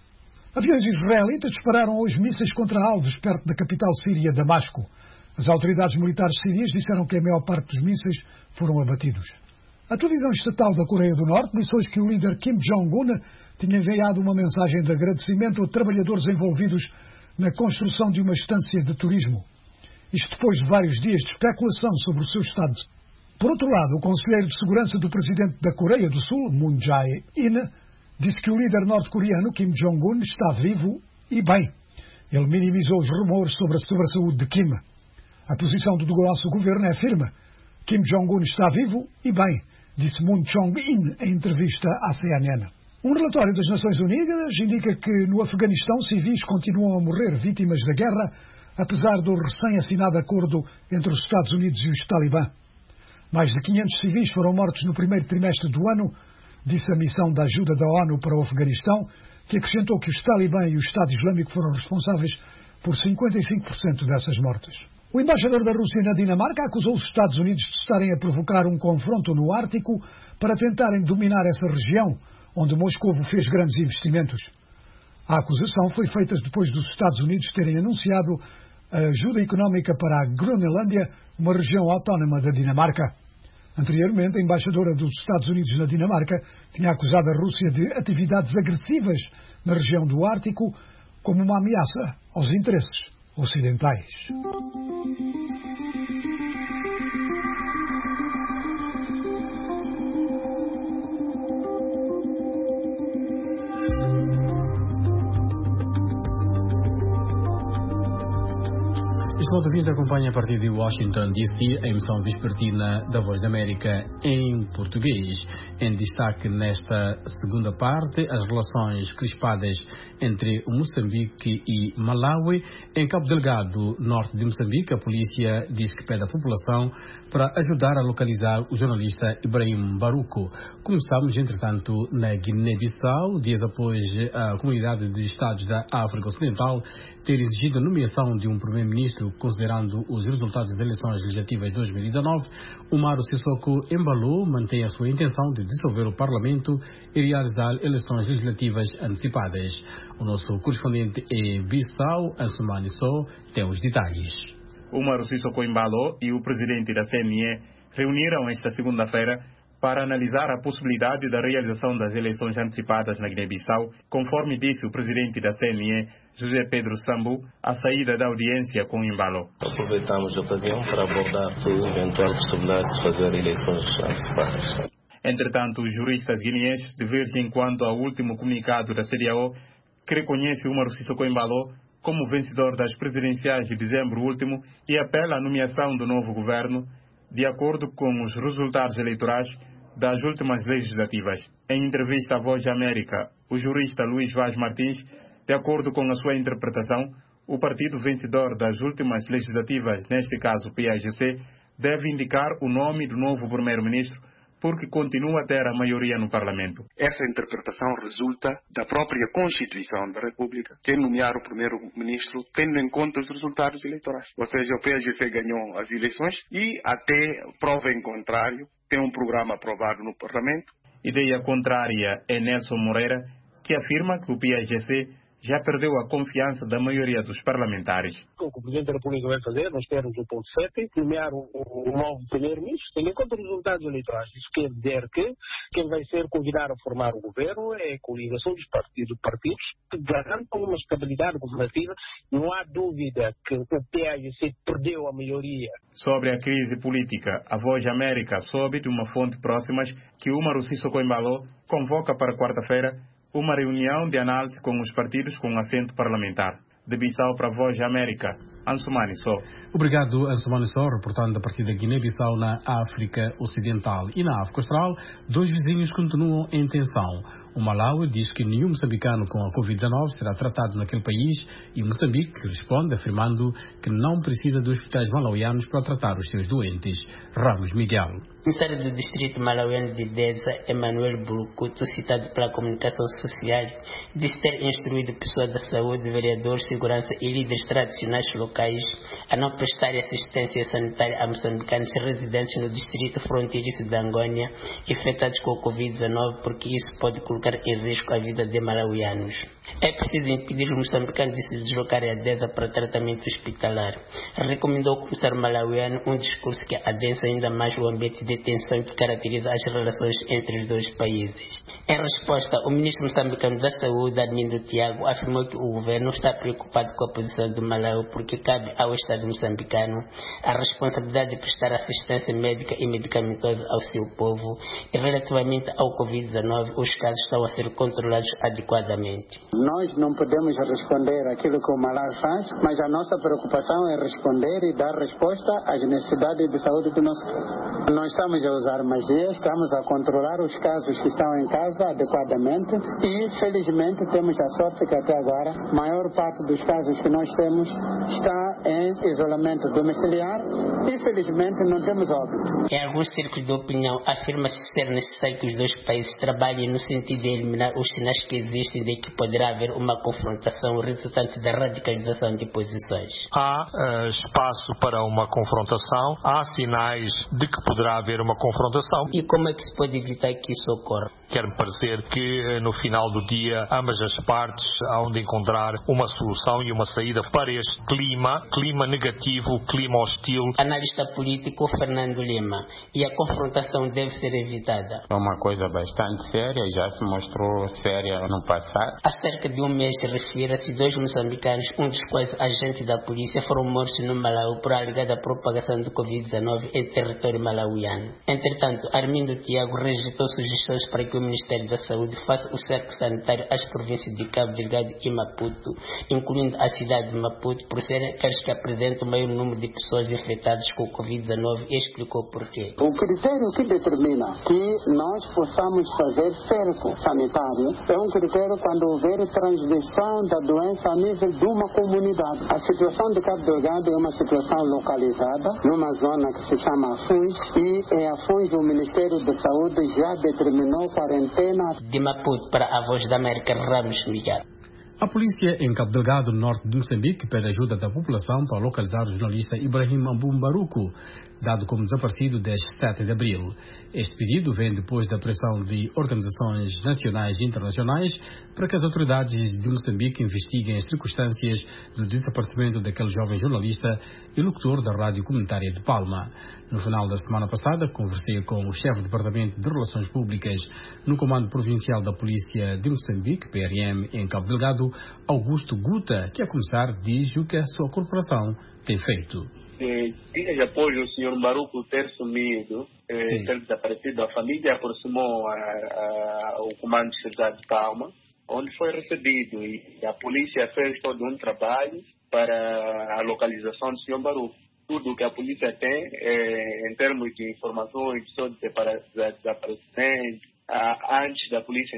Aviões israelitas dispararam hoje mísseis contra alvos perto da capital síria, Damasco. As autoridades militares sírias disseram que a maior parte dos mísseis foram abatidos. A televisão estatal da Coreia do Norte disse hoje que o líder Kim Jong-un tinha enviado uma mensagem de agradecimento a trabalhadores envolvidos na construção de uma estância de turismo. Isto depois de vários dias de especulação sobre o seu estado. Por outro lado, o conselheiro de segurança do presidente da Coreia do Sul, Moon Jae-in, disse que o líder norte-coreano Kim Jong-un está vivo e bem. Ele minimizou os rumores sobre a, sobre a saúde de Kim. A posição do nosso governo é firme. Kim Jong-un está vivo e bem, disse Moon Chong-in em entrevista à C N N. Um relatório das Nações Unidas indica que no Afeganistão civis continuam a morrer vítimas da guerra, apesar do recém-assinado acordo entre os Estados Unidos e os Talibã. Mais de quinhentos civis foram mortos no primeiro trimestre do ano, disse a missão de ajuda da ONU para o Afeganistão, que acrescentou que os Talibã e o Estado Islâmico foram responsáveis por cinquenta e cinco por cento dessas mortes. O embaixador da Rússia na Dinamarca acusou os Estados Unidos de estarem a provocar um confronto no Ártico para tentarem dominar essa região, onde Moscou fez grandes investimentos. A acusação foi feita depois dos Estados Unidos terem anunciado a ajuda económica para a Groenlândia, uma região autónoma da Dinamarca. Anteriormente, a embaixadora dos Estados Unidos na Dinamarca tinha acusado a Rússia de atividades agressivas na região do Ártico como uma ameaça aos interesses ocidentais. Estimado ouvinte, acompanha a partir de Washington, D C, a emissão vespertina da Voz da América em português. Em destaque nesta segunda parte, as relações crispadas entre Moçambique e Malawi. Em Cabo Delgado, norte de Moçambique, a polícia diz que pede à população para ajudar a localizar o jornalista Ibrahim Baruco. Começamos, entretanto, na Guiné-Bissau, dias após a Comunidade de Estados da África Ocidental ter exigido a nomeação de um primeiro-ministro, considerando os resultados das eleições legislativas de dois mil e dezanove, Umaro Sissoko Embalo mantém a sua intenção de dissolver o Parlamento e realizar eleições legislativas antecipadas. O nosso correspondente em Bissau, Ansumani Sow, tem os detalhes. Umaro Sissoko Embalo e o presidente da C N E reuniram esta segunda-feira para analisar a possibilidade da realização das eleições antecipadas na Guiné-Bissau, conforme disse o presidente da C N E, José Pedro Sambu, à saída da audiência com Embalo. Aproveitamos a ocasião para abordar toda a eventual possibilidade de fazer eleições antecipadas. Entretanto, os juristas guineenses divergem quanto ao último comunicado da C D A O, que reconhece Umaro Sissoko Embalo como vencedor das presidenciais de dezembro último e apela à nomeação do novo governo, de acordo com os resultados eleitorais das últimas legislativas. Em entrevista à Voz da América, o jurista Luís Vaz Martins, de acordo com a sua interpretação, o partido vencedor das últimas legislativas, neste caso o P A G C, deve indicar o nome do novo primeiro-ministro, porque continua a ter a maioria no Parlamento. Essa interpretação resulta da própria Constituição da República, que nomear o primeiro-ministro tendo em conta os resultados eleitorais. Ou seja, o P A G C ganhou as eleições e, até prova em contrário, tem um programa aprovado no Parlamento. Ideia contrária é Nelson Moreira, que afirma que o P A G C já perdeu a confiança da maioria dos parlamentares. O que o Presidente da República vai fazer, nós temos o ponto sete, nomear um, um novo primeiro-ministro, tendo em conta os resultados eleitorais. Isso quer dizer que quem vai ser convidado a formar o governo é a coligação dos partidos, partidos que garantam uma estabilidade governativa. Não há dúvida que o P A G C perdeu a maioria. Sobre a crise política, a Voz da América soube de uma fonte próxima que Umaro Sissoko Embalo convoca para quarta-feira uma reunião de análise com os partidos com assento parlamentar. De Bissau para a Voz da América, Ansumani Sow. Obrigado, Ansumani Sow, reportando a partir da Guiné-Bissau na África Ocidental. E na África Austral, dois vizinhos continuam em tensão. O Malawi diz que nenhum moçambicano com a covid dezenove será tratado naquele país e o Moçambique responde afirmando que não precisa de hospitais malauianos para tratar os seus doentes. Ramos Miguel. O comissário do Distrito Malauiano de Deza, Emanuel Bulucuto, citado pela comunicação social, disse ter instruído pessoas da saúde, vereadores, segurança e líderes tradicionais locais a não prestar assistência sanitária a moçambicanos residentes no distrito fronteiriço de Angônia infectados com a covid dezenove, porque isso pode colocar em risco a vida de malauianos. É preciso impedir os moçambicanos de se deslocarem a Deza para tratamento hospitalar. Recomendou ao comissário malauiano um discurso que adensa ainda mais o ambiente de tensão que caracteriza as relações entre os dois países. Em resposta, o ministro moçambicano da Saúde, Armindo Tiago, afirmou que o governo está preocupado com a posição do Malawi porque cabe ao Estado moçambicano a responsabilidade de prestar assistência médica e medicamentosa ao seu povo e relativamente ao covid dezenove, os casos estão estão a ser controlados adequadamente. Nós não podemos responder aquilo que o Malar faz, mas a nossa preocupação é responder e dar resposta às necessidades de saúde do nosso povo. Não estamos a usar magia, estamos a controlar os casos que estão em casa adequadamente e, felizmente, temos a sorte que até agora a maior parte dos casos que nós temos está em isolamento domiciliar e, felizmente, não temos óbito. Em alguns círculos de opinião, afirma-se ser necessário que os dois países trabalhem no sentido de eliminar os sinais que existem de que poderá haver uma confrontação resultante da radicalização de posições. Há uh, espaço para uma confrontação, há sinais de que poderá haver uma confrontação. E como é que se pode evitar que isso ocorra? Quer-me parecer que no final do dia ambas as partes hão de encontrar uma solução e uma saída para este clima, clima negativo, clima hostil. Analista político Fernando Lima. E a confrontação deve ser evitada. É uma coisa bastante séria, já se mostrou séria no passado. Há cerca de um mês, refere-se dois moçambicanos, um dos quais agente da polícia, foram mortos no Malawi por alegada propagação do covid dezenove em território malauiano. Entretanto, Armindo Tiago rejeitou sugestões para que o Ministério da Saúde faça o cerco sanitário às províncias de Cabo Delgado e Maputo, incluindo a cidade de Maputo, por serem aqueles que apresentam o maior número de pessoas infectadas com o covid dezenove, e explicou porquê. O critério que determina que nós possamos fazer cerco sanitário é um critério quando houver transmissão da doença a nível de uma comunidade. A situação de Cabo Delgado é uma situação localizada numa zona que se chama Afuns, e em Afuns o Ministério da Saúde já determinou quarentena. De Maputo para a Voz da América, Ramos Miguel. A polícia em Cabo Delgado, no norte de Moçambique, pede ajuda da população para localizar o jornalista Ibrahim Mbumbaruku, dado como desaparecido desde sete de abril. Este pedido vem depois da pressão de organizações nacionais e internacionais para que as autoridades de Moçambique investiguem as circunstâncias do desaparecimento daquele jovem jornalista e locutor da rádio comunitária de Palma. No final da semana passada, conversei com o chefe do Departamento de Relações Públicas no Comando Provincial da Polícia de Moçambique, P R M, em Cabo Delgado, Augusto Guta, que a começar diz o que a sua corporação tem feito. Dias após o senhor Maruco ter sumido, eh, ter desaparecido, a família aproximou a, a, o comando de cidade de Palma, onde foi recebido, e a polícia fez todo um trabalho para a localização do senhor Maruco. Tudo o que a polícia tem, eh, em termos de informações sobre desaparecimento, antes da polícia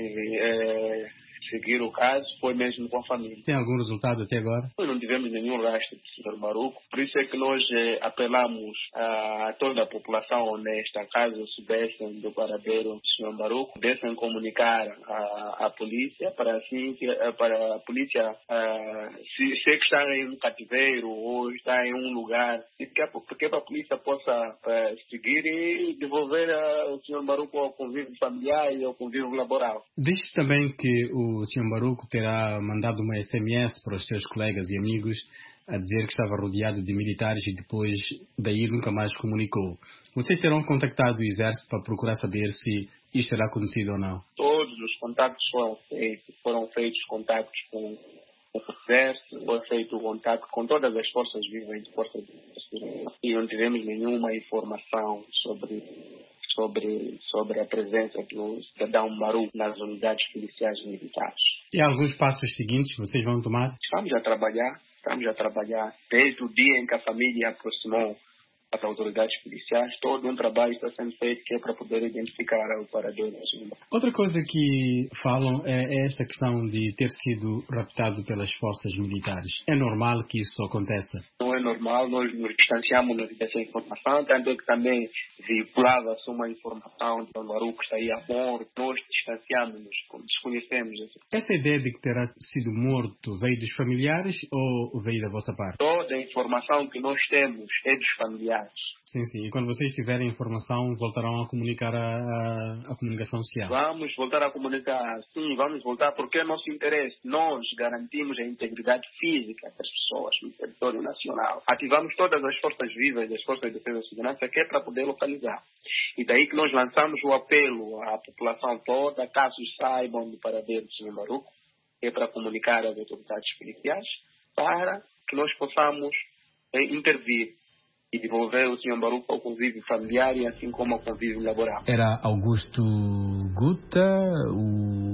eh, seguir o caso, foi mesmo com a família. Tem algum resultado até agora? Nós não tivemos nenhum rastro do senhor Maruco, por isso é que nós eh, apelamos a toda a população honesta, caso soubessem do paradeiro do senhor Maruco, pudessem comunicar à polícia, para assim que, para a polícia, uh, se, se é que está em um cativeiro ou está em um lugar, porque para a polícia possa uh, seguir e devolver uh, o senhor Maruco ao convívio familiar e ao convívio laboral. Diz também que o senhor Maruco terá mandado uma S M S para os seus colegas e amigos a dizer que estava rodeado de militares e depois daí nunca mais comunicou. Vocês terão contactado o Exército para procurar saber se isto terá acontecido ou não? Todos os contactos foram feitos, foram feitos contactos com o Exército, foi feito o contato com todas as forças vivas e forças de segurança, e não tivemos nenhuma informação sobre Sobre, sobre a presença do cidadão Maruco nas unidades policiais militares. E alguns passos seguintes vocês vão tomar? Estamos a trabalhar, estamos a trabalhar. Desde o dia em que a família aproximou as autoridades policiais, todo um trabalho está sendo feito que é para poder identificar o paradeiro do senhor. Outra coisa que falam é esta questão de ter sido raptado pelas forças militares. É normal que isso aconteça? Não é normal, nós nos distanciamos dessa informação, tanto é que também veiculava-se uma informação de que o Maruco estaria morto, nós distanciamos-nos, desconhecemos isso. Essa ideia de que terá sido morto veio dos familiares ou veio da vossa parte? Toda a informação que nós temos é dos familiares. Sim, sim. E quando vocês tiverem informação, voltarão a comunicar a, a, a comunicação social? Vamos voltar a comunicar, sim, vamos voltar, porque é nosso interesse. Nós garantimos a integridade física das pessoas no território nacional. Ativamos todas as forças vivas das forças de defesa e segurança, que é para poder localizar. E daí que nós lançamos o apelo à população toda, caso saibam do paradeiro do senhor Maruco, é para comunicar às autoridades policiais, para que nós possamos eh, intervir e devolver o senhor Maruco ao convívio familiar e assim como ao convívio laboral. Era Augusto Guta, o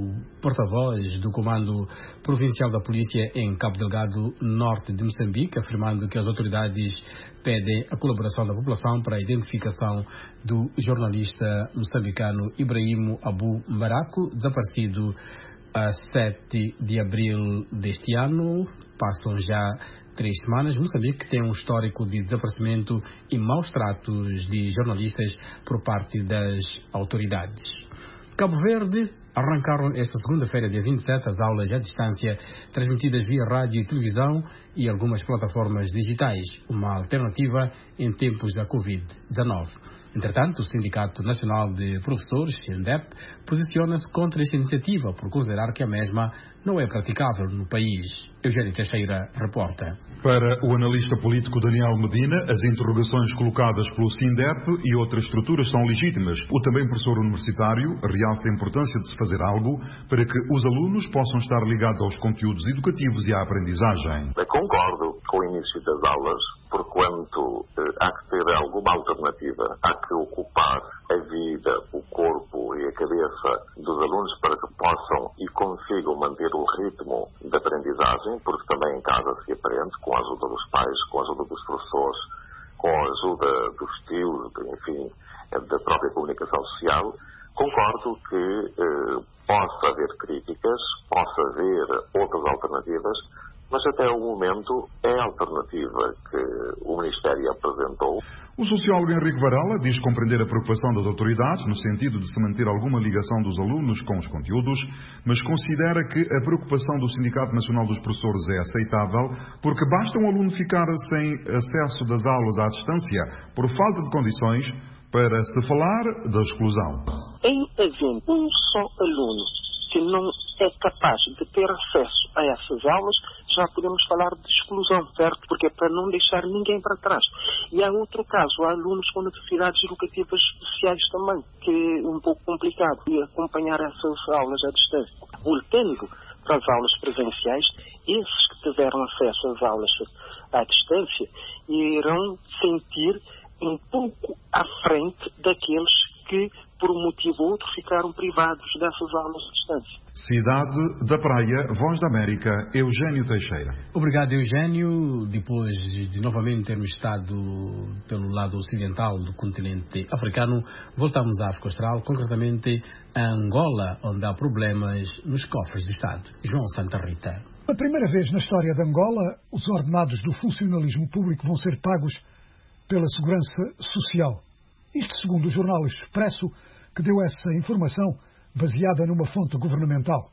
porta-voz do Comando Provincial da Polícia em Cabo Delgado, norte de Moçambique, afirmando que as autoridades pedem a colaboração da população para a identificação do jornalista moçambicano Ibrahim Abu Mbaraco, desaparecido a sete de abril deste ano. Passam já três semanas. Moçambique tem um histórico de desaparecimento e maus tratos de jornalistas por parte das autoridades. Cabo Verde arrancaram esta segunda-feira, dia vinte e sete, as aulas à distância, transmitidas via rádio e televisão e algumas plataformas digitais, uma alternativa em tempos da covid dezenove. Entretanto, o Sindicato Nacional de Professores, SINDEP, posiciona-se contra esta iniciativa por considerar que a mesma não é praticável no país. Eugênio Teixeira reporta. Para o analista político Daniel Medina, as interrogações colocadas pelo SINDEP e outras estruturas são legítimas. O também professor universitário realça a importância de se fazer algo para que os alunos possam estar ligados aos conteúdos educativos e à aprendizagem. Eu concordo com o início das aulas, porquanto eh, há que ter alguma alternativa, há que ocupar a vida, o corpo e a cabeça dos alunos para que possam e consigam manter o ritmo da aprendizagem, porque também em casa se aprende com a ajuda dos pais, com a ajuda dos professores, com a ajuda dos tios, enfim, da própria comunicação social. Concordo que eh, possa haver críticas, possa haver outras alternativas, mas até o momento é a alternativa que o Ministério apresentou. O sociólogo Henrique Varela diz compreender a preocupação das autoridades no sentido de se manter alguma ligação dos alunos com os conteúdos, mas considera que a preocupação do Sindicato Nacional dos Professores é aceitável porque basta um aluno ficar sem acesso das aulas à distância por falta de condições para se falar da exclusão. Em havendo um só aluno que não é capaz de ter acesso a essas aulas, já podemos falar de exclusão, certo? Porque é para não deixar ninguém para trás. E há outro caso, há alunos com necessidades educativas especiais também, que é um pouco complicado de acompanhar essas aulas à distância. Voltando para as aulas presenciais, esses que tiveram acesso às aulas à distância irão sentir um pouco à frente daqueles que, por um motivo ou outro, ficaram privados dessas aulas à distância. Cidade da Praia, Voz da América, Eugênio Teixeira. Obrigado, Eugênio. Depois de novamente termos estado pelo lado ocidental do continente africano, voltamos à África Austral, concretamente a Angola, onde há problemas nos cofres do Estado. João Santa Rita. Pela primeira vez na história de Angola, os ordenados do funcionalismo público vão ser pagos pela Segurança Social. Isto segundo o jornal Expresso, que deu essa informação baseada numa fonte governamental.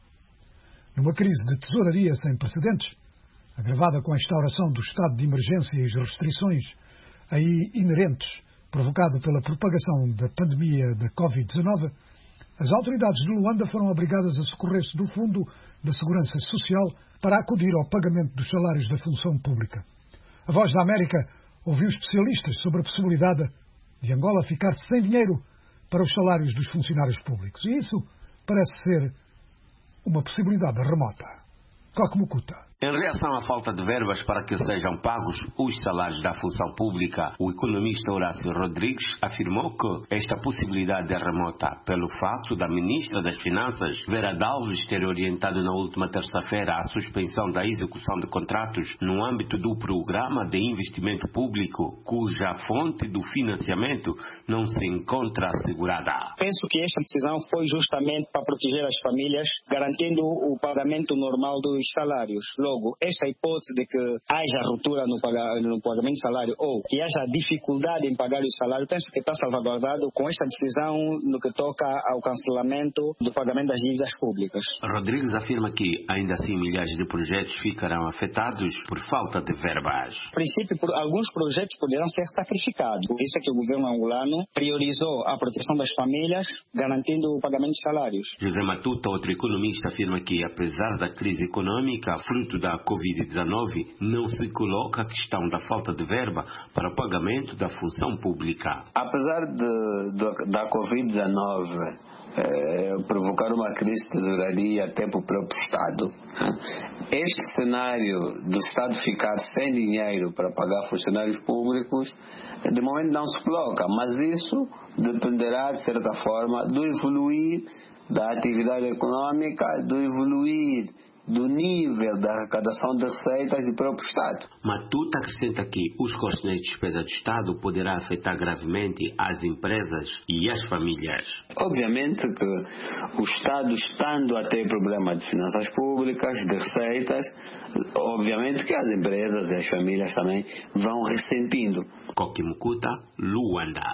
Numa crise de tesouraria sem precedentes, agravada com a instauração do estado de emergência e as restrições aí inerentes, provocado pela propagação da pandemia da covid dezenove, as autoridades de Luanda foram obrigadas a socorrer-se do Fundo da Segurança Social para acudir ao pagamento dos salários da função pública. A Voz da América ouviu especialistas sobre a possibilidade de Angola ficar sem dinheiro para os salários dos funcionários públicos. E isso parece ser uma possibilidade remota. Coque Mucuta. Em reação à falta de verbas para que sejam pagos os salários da função pública, o economista Horácio Rodrigues afirmou que esta possibilidade é remota pelo fato da ministra das Finanças, Vera Dalves, ter orientado na última terça-feira a suspensão da execução de contratos no âmbito do Programa de Investimento Público, cuja fonte do financiamento não se encontra assegurada. Penso que esta decisão foi justamente para proteger as famílias, garantindo o pagamento normal dos salários. Logo, esta hipótese de que haja ruptura no, paga, no pagamento de salário ou que haja dificuldade em pagar o salário, penso que está salvaguardado com esta decisão no que toca ao cancelamento do pagamento das dívidas públicas. Rodrigues afirma que, ainda assim, milhares de projetos ficarão afetados por falta de verbas. A princípio, por, alguns projetos poderão ser sacrificados. Por isso é que o governo angolano priorizou a proteção das famílias, garantindo o pagamento de salários. José Matuta, outro economista, afirma que, apesar da crise econômica, fruto da covid dezenove, não se coloca a questão da falta de verba para o pagamento da função pública. Apesar de, de, da covid dezenove eh, provocar uma crise de tesouraria até para o próprio Estado, este cenário do Estado ficar sem dinheiro para pagar funcionários públicos, de momento não se coloca, mas isso dependerá, de certa forma, do evoluir da atividade econômica, do evoluir do nível da arrecadação de receitas do próprio Estado. Matuta acrescenta que os cortes na despesa do Estado poderá afetar gravemente as empresas e as famílias. Obviamente que o Estado, estando a ter problema de finanças públicas, de receitas, obviamente que as empresas e as famílias também vão ressentindo. Kokimukuta, Luanda.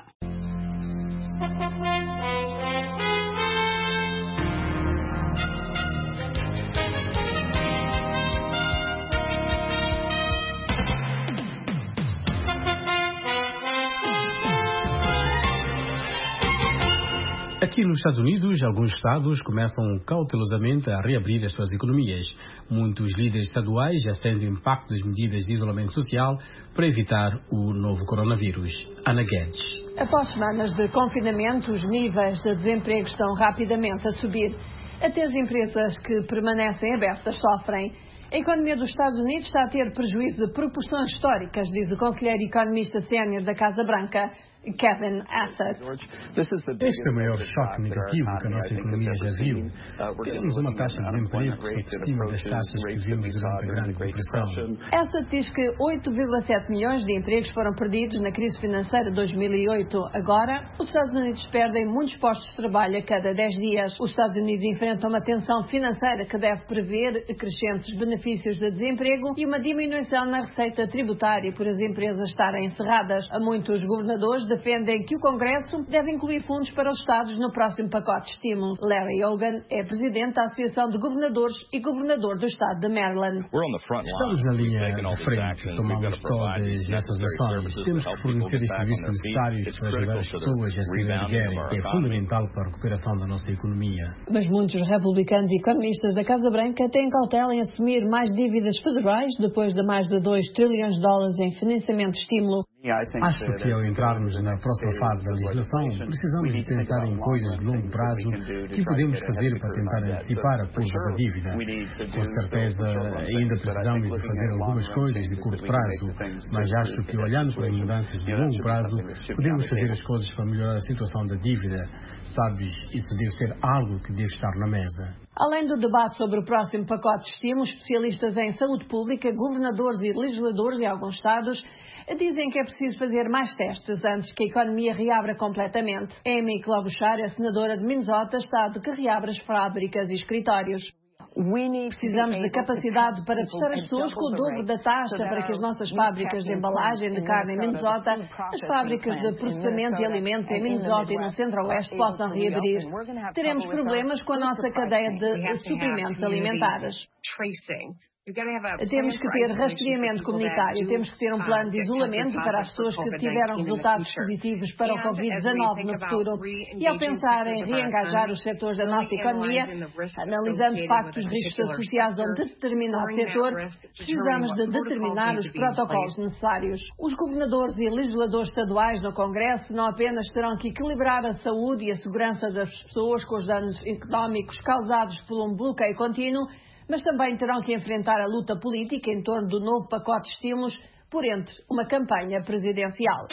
Aqui nos Estados Unidos, alguns estados começam cautelosamente a reabrir as suas economias. Muitos líderes estaduais já sentem o impacto das medidas de isolamento social para evitar o novo coronavírus. Ana Guedes. Após semanas de confinamento, os níveis de desemprego estão rapidamente a subir. Até as empresas que permanecem abertas sofrem. A economia dos Estados Unidos está a ter prejuízo de proporções históricas, diz o conselheiro economista sénior da Casa Branca, Kevin Hassett. Este é o maior choque negativo que a nossa economia já viu. Temos uma taxa de desemprego que se aproxima das taxas que vimos durante a Grande Depressão. Hassett diz que oito vírgula sete milhões de empregos foram perdidos na crise financeira de dois mil e oito. Agora, os Estados Unidos perdem muitos postos de trabalho a cada dez dias. Os Estados Unidos enfrentam uma tensão financeira que deve prever crescentes benefícios de desemprego e uma diminuição na receita tributária por as empresas estarem encerradas. A muitos governadores defendem que o Congresso deve incluir fundos para os Estados no próximo pacote de estímulo. Larry Hogan é presidente da Associação de Governadores e governador do estado de Maryland. Estamos na linha de frente, tomamos todas essas ações. Temos que fornecer os serviços necessários para ajudar as pessoas a se reerguerem. É fundamental para a recuperação da nossa economia. Mas muitos republicanos e economistas da Casa Branca têm cautela em assumir mais dívidas federais depois de mais de dois trilhões de dólares em financiamento de estímulo. Acho que ao entrarmos na próxima fase da legislação, precisamos de pensar em coisas de longo prazo que podemos fazer para tentar antecipar a curva da dívida. Com certeza, ainda precisamos de fazer algumas coisas de curto prazo, mas acho que olhando para as mudanças de longo prazo, podemos fazer as coisas para melhorar a situação da dívida. Sabes, isso deve ser algo que deve estar na mesa. Além do debate sobre o próximo pacote de estímulos, especialistas em saúde pública, governadores e legisladores de alguns estados dizem que é preciso fazer mais testes antes que a economia reabra completamente. Amy Klobuchar, a senadora de Minnesota, estado que reabre as fábricas e escritórios. Precisamos de capacidade para testar as pessoas com o dobro da taxa para que as nossas fábricas de embalagem de carne em Minnesota, as fábricas de processamento de alimentos em Minnesota e no Centro-Oeste possam reabrir. Teremos problemas com a nossa cadeia de suprimentos alimentares. Temos que ter rastreamento comunitário, temos que ter um plano de isolamento para as pessoas que tiveram resultados positivos para o covid dezenove no futuro. E ao pensar em reengajar os setores da nossa economia, analisando de facto os riscos associados a um determinado setor, precisamos de determinar os protocolos necessários. Os governadores e legisladores estaduais no Congresso não apenas terão que equilibrar a saúde e a segurança das pessoas com os danos económicos causados por um bloqueio contínuo, mas também terão que enfrentar a luta política em torno do novo pacote de estímulos por entre uma campanha presidencial.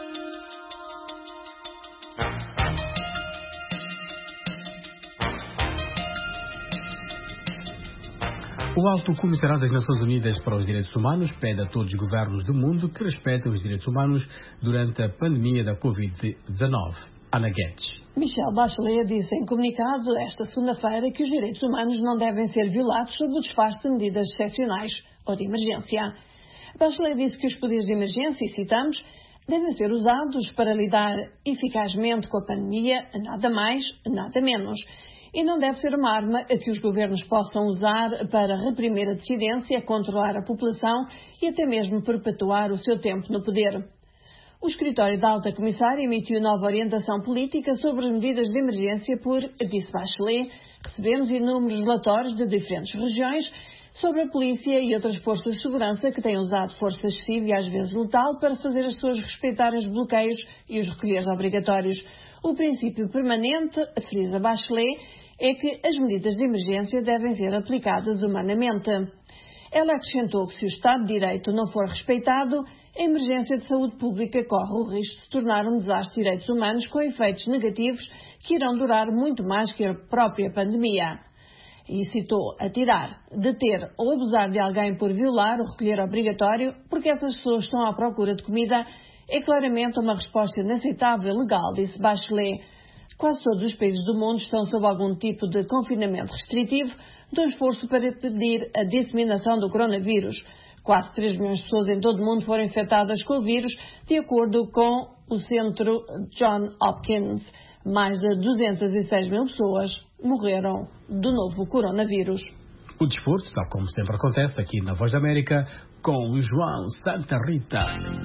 O Alto Comissariado das Nações Unidas para os Direitos Humanos pede a todos os governos do mundo que respeitem os direitos humanos durante a pandemia da covid dezenove. Ana Guedes. Michelle Bachelet disse em comunicado esta segunda-feira que os direitos humanos não devem ser violados sob o disfarce de medidas excepcionais ou de emergência. Bachelet disse que os poderes de emergência, e citamos, devem ser usados para lidar eficazmente com a pandemia, nada mais, nada menos. E não deve ser uma arma a que os governos possam usar para reprimir a dissidência, controlar a população e até mesmo perpetuar o seu tempo no poder. O escritório da Alta Comissária emitiu nova orientação política sobre as medidas de emergência por, disse Bachelet, recebemos inúmeros relatórios de diferentes regiões sobre a polícia e outras forças de segurança que têm usado força excessiva e às vezes letal para fazer as pessoas respeitarem os bloqueios e os recolheres obrigatórios. O princípio permanente, frisa Bachelet, é que as medidas de emergência devem ser aplicadas humanamente. Ela acrescentou que se o Estado de Direito não for respeitado, a emergência de saúde pública corre o risco de tornar um desastre de direitos humanos com efeitos negativos que irão durar muito mais que a própria pandemia. E citou atirar, deter ou abusar de alguém por violar o recolher obrigatório, porque essas pessoas estão à procura de comida, é claramente uma resposta inaceitável e legal, disse Bachelet. Quase todos os países do mundo estão sob algum tipo de confinamento restritivo, de um esforço para impedir a disseminação do coronavírus. Quase três milhões de pessoas em todo o mundo foram infectadas com o vírus, de acordo com o centro John Hopkins. Mais de duzentas e seis mil pessoas morreram do novo coronavírus. O desporto, tal como sempre acontece aqui na Voz da América, com o João Santa Rita.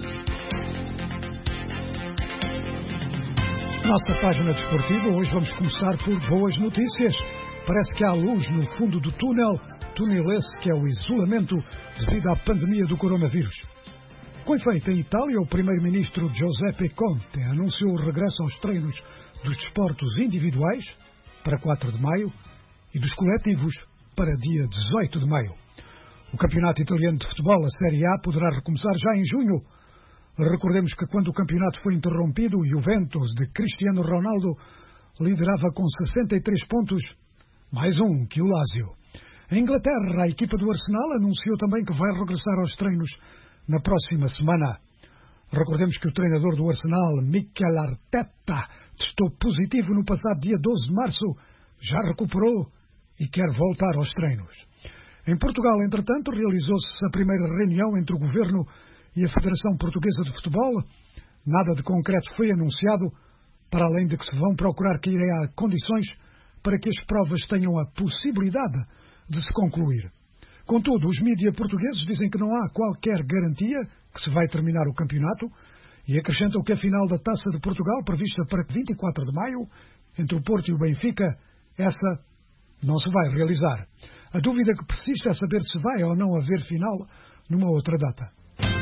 Nossa página desportiva, hoje vamos começar por boas notícias. Parece que há luz no fundo do túnel, túnel esse que é o isolamento devido à pandemia do coronavírus. Com efeito, em Itália, o primeiro-ministro Giuseppe Conte anunciou o regresso aos treinos dos desportos individuais para quatro de maio e dos coletivos para dia dezoito de maio. O campeonato italiano de futebol, a Série A, poderá recomeçar já em junho. Recordemos que quando o campeonato foi interrompido, o Juventus de Cristiano Ronaldo liderava com sessenta e três pontos, mais um que o Lazio. Em Inglaterra, a equipa do Arsenal anunciou também que vai regressar aos treinos na próxima semana. Recordemos que o treinador do Arsenal, Mikel Arteta, testou positivo no passado dia doze de março, já recuperou e quer voltar aos treinos. Em Portugal, entretanto, realizou-se a primeira reunião entre o Governo e a Federação Portuguesa de Futebol. Nada de concreto foi anunciado, para além de que se vão procurar criar condições para que as provas tenham a possibilidade de se concluir. Contudo, os mídias portugueses dizem que não há qualquer garantia que se vai terminar o campeonato e acrescentam que a final da Taça de Portugal, prevista para vinte e quatro de maio, entre o Porto e o Benfica, essa não se vai realizar. A dúvida que persiste é saber se vai ou não haver final numa outra data.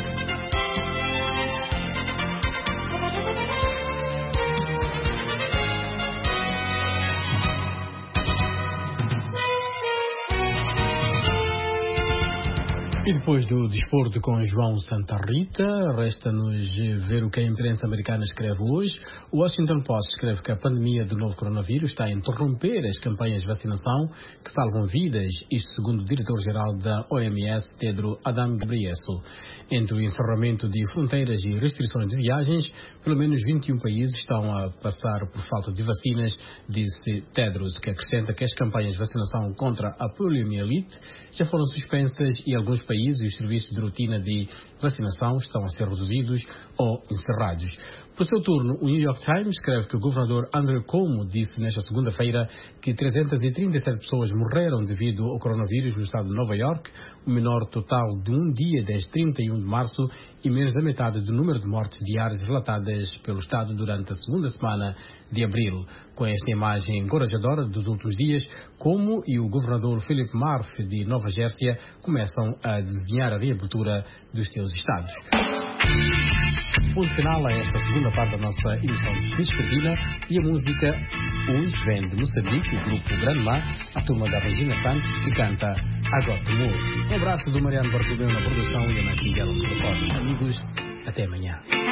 E depois do desporto com João Santa Rita, resta-nos ver o que a imprensa americana escreve hoje. O Washington Post escreve que a pandemia do novo coronavírus está a interromper as campanhas de vacinação que salvam vidas, isto segundo o diretor-geral da O M S, Tedros Adhanom Ghebreyesus. Entre o encerramento de fronteiras e restrições de viagens, pelo menos vinte e um países estão a passar por falta de vacinas, disse Tedros, que acrescenta que as campanhas de vacinação contra a poliomielite já foram suspensas e alguns países e os serviços de rotina de vacinação estão a ser reduzidos ou encerrados. Por seu turno, o New York Times escreve que o governador Andrew Cuomo disse nesta segunda-feira que trezentas e trinta e sete pessoas morreram devido ao coronavírus no estado de Nova York, o menor total de um dia desde trinta e um de março e menos da metade do número de mortes diárias relatadas pelo estado durante a segunda semana de abril. Com esta imagem encorajadora dos últimos dias, Cuomo e o governador Philip Murphy de Nova Jersey começam a desenhar a reabertura dos seus estados. Ponto final a esta segunda parte da nossa emissão vespertina e a música hoje vem de Moçambique, o grupo Grande Mar, a turma da Regina Santos, que canta I Got to Move. Um abraço do Mariano Bartolomeu na produção e a Ana Singela no telefone. Amigos, até amanhã.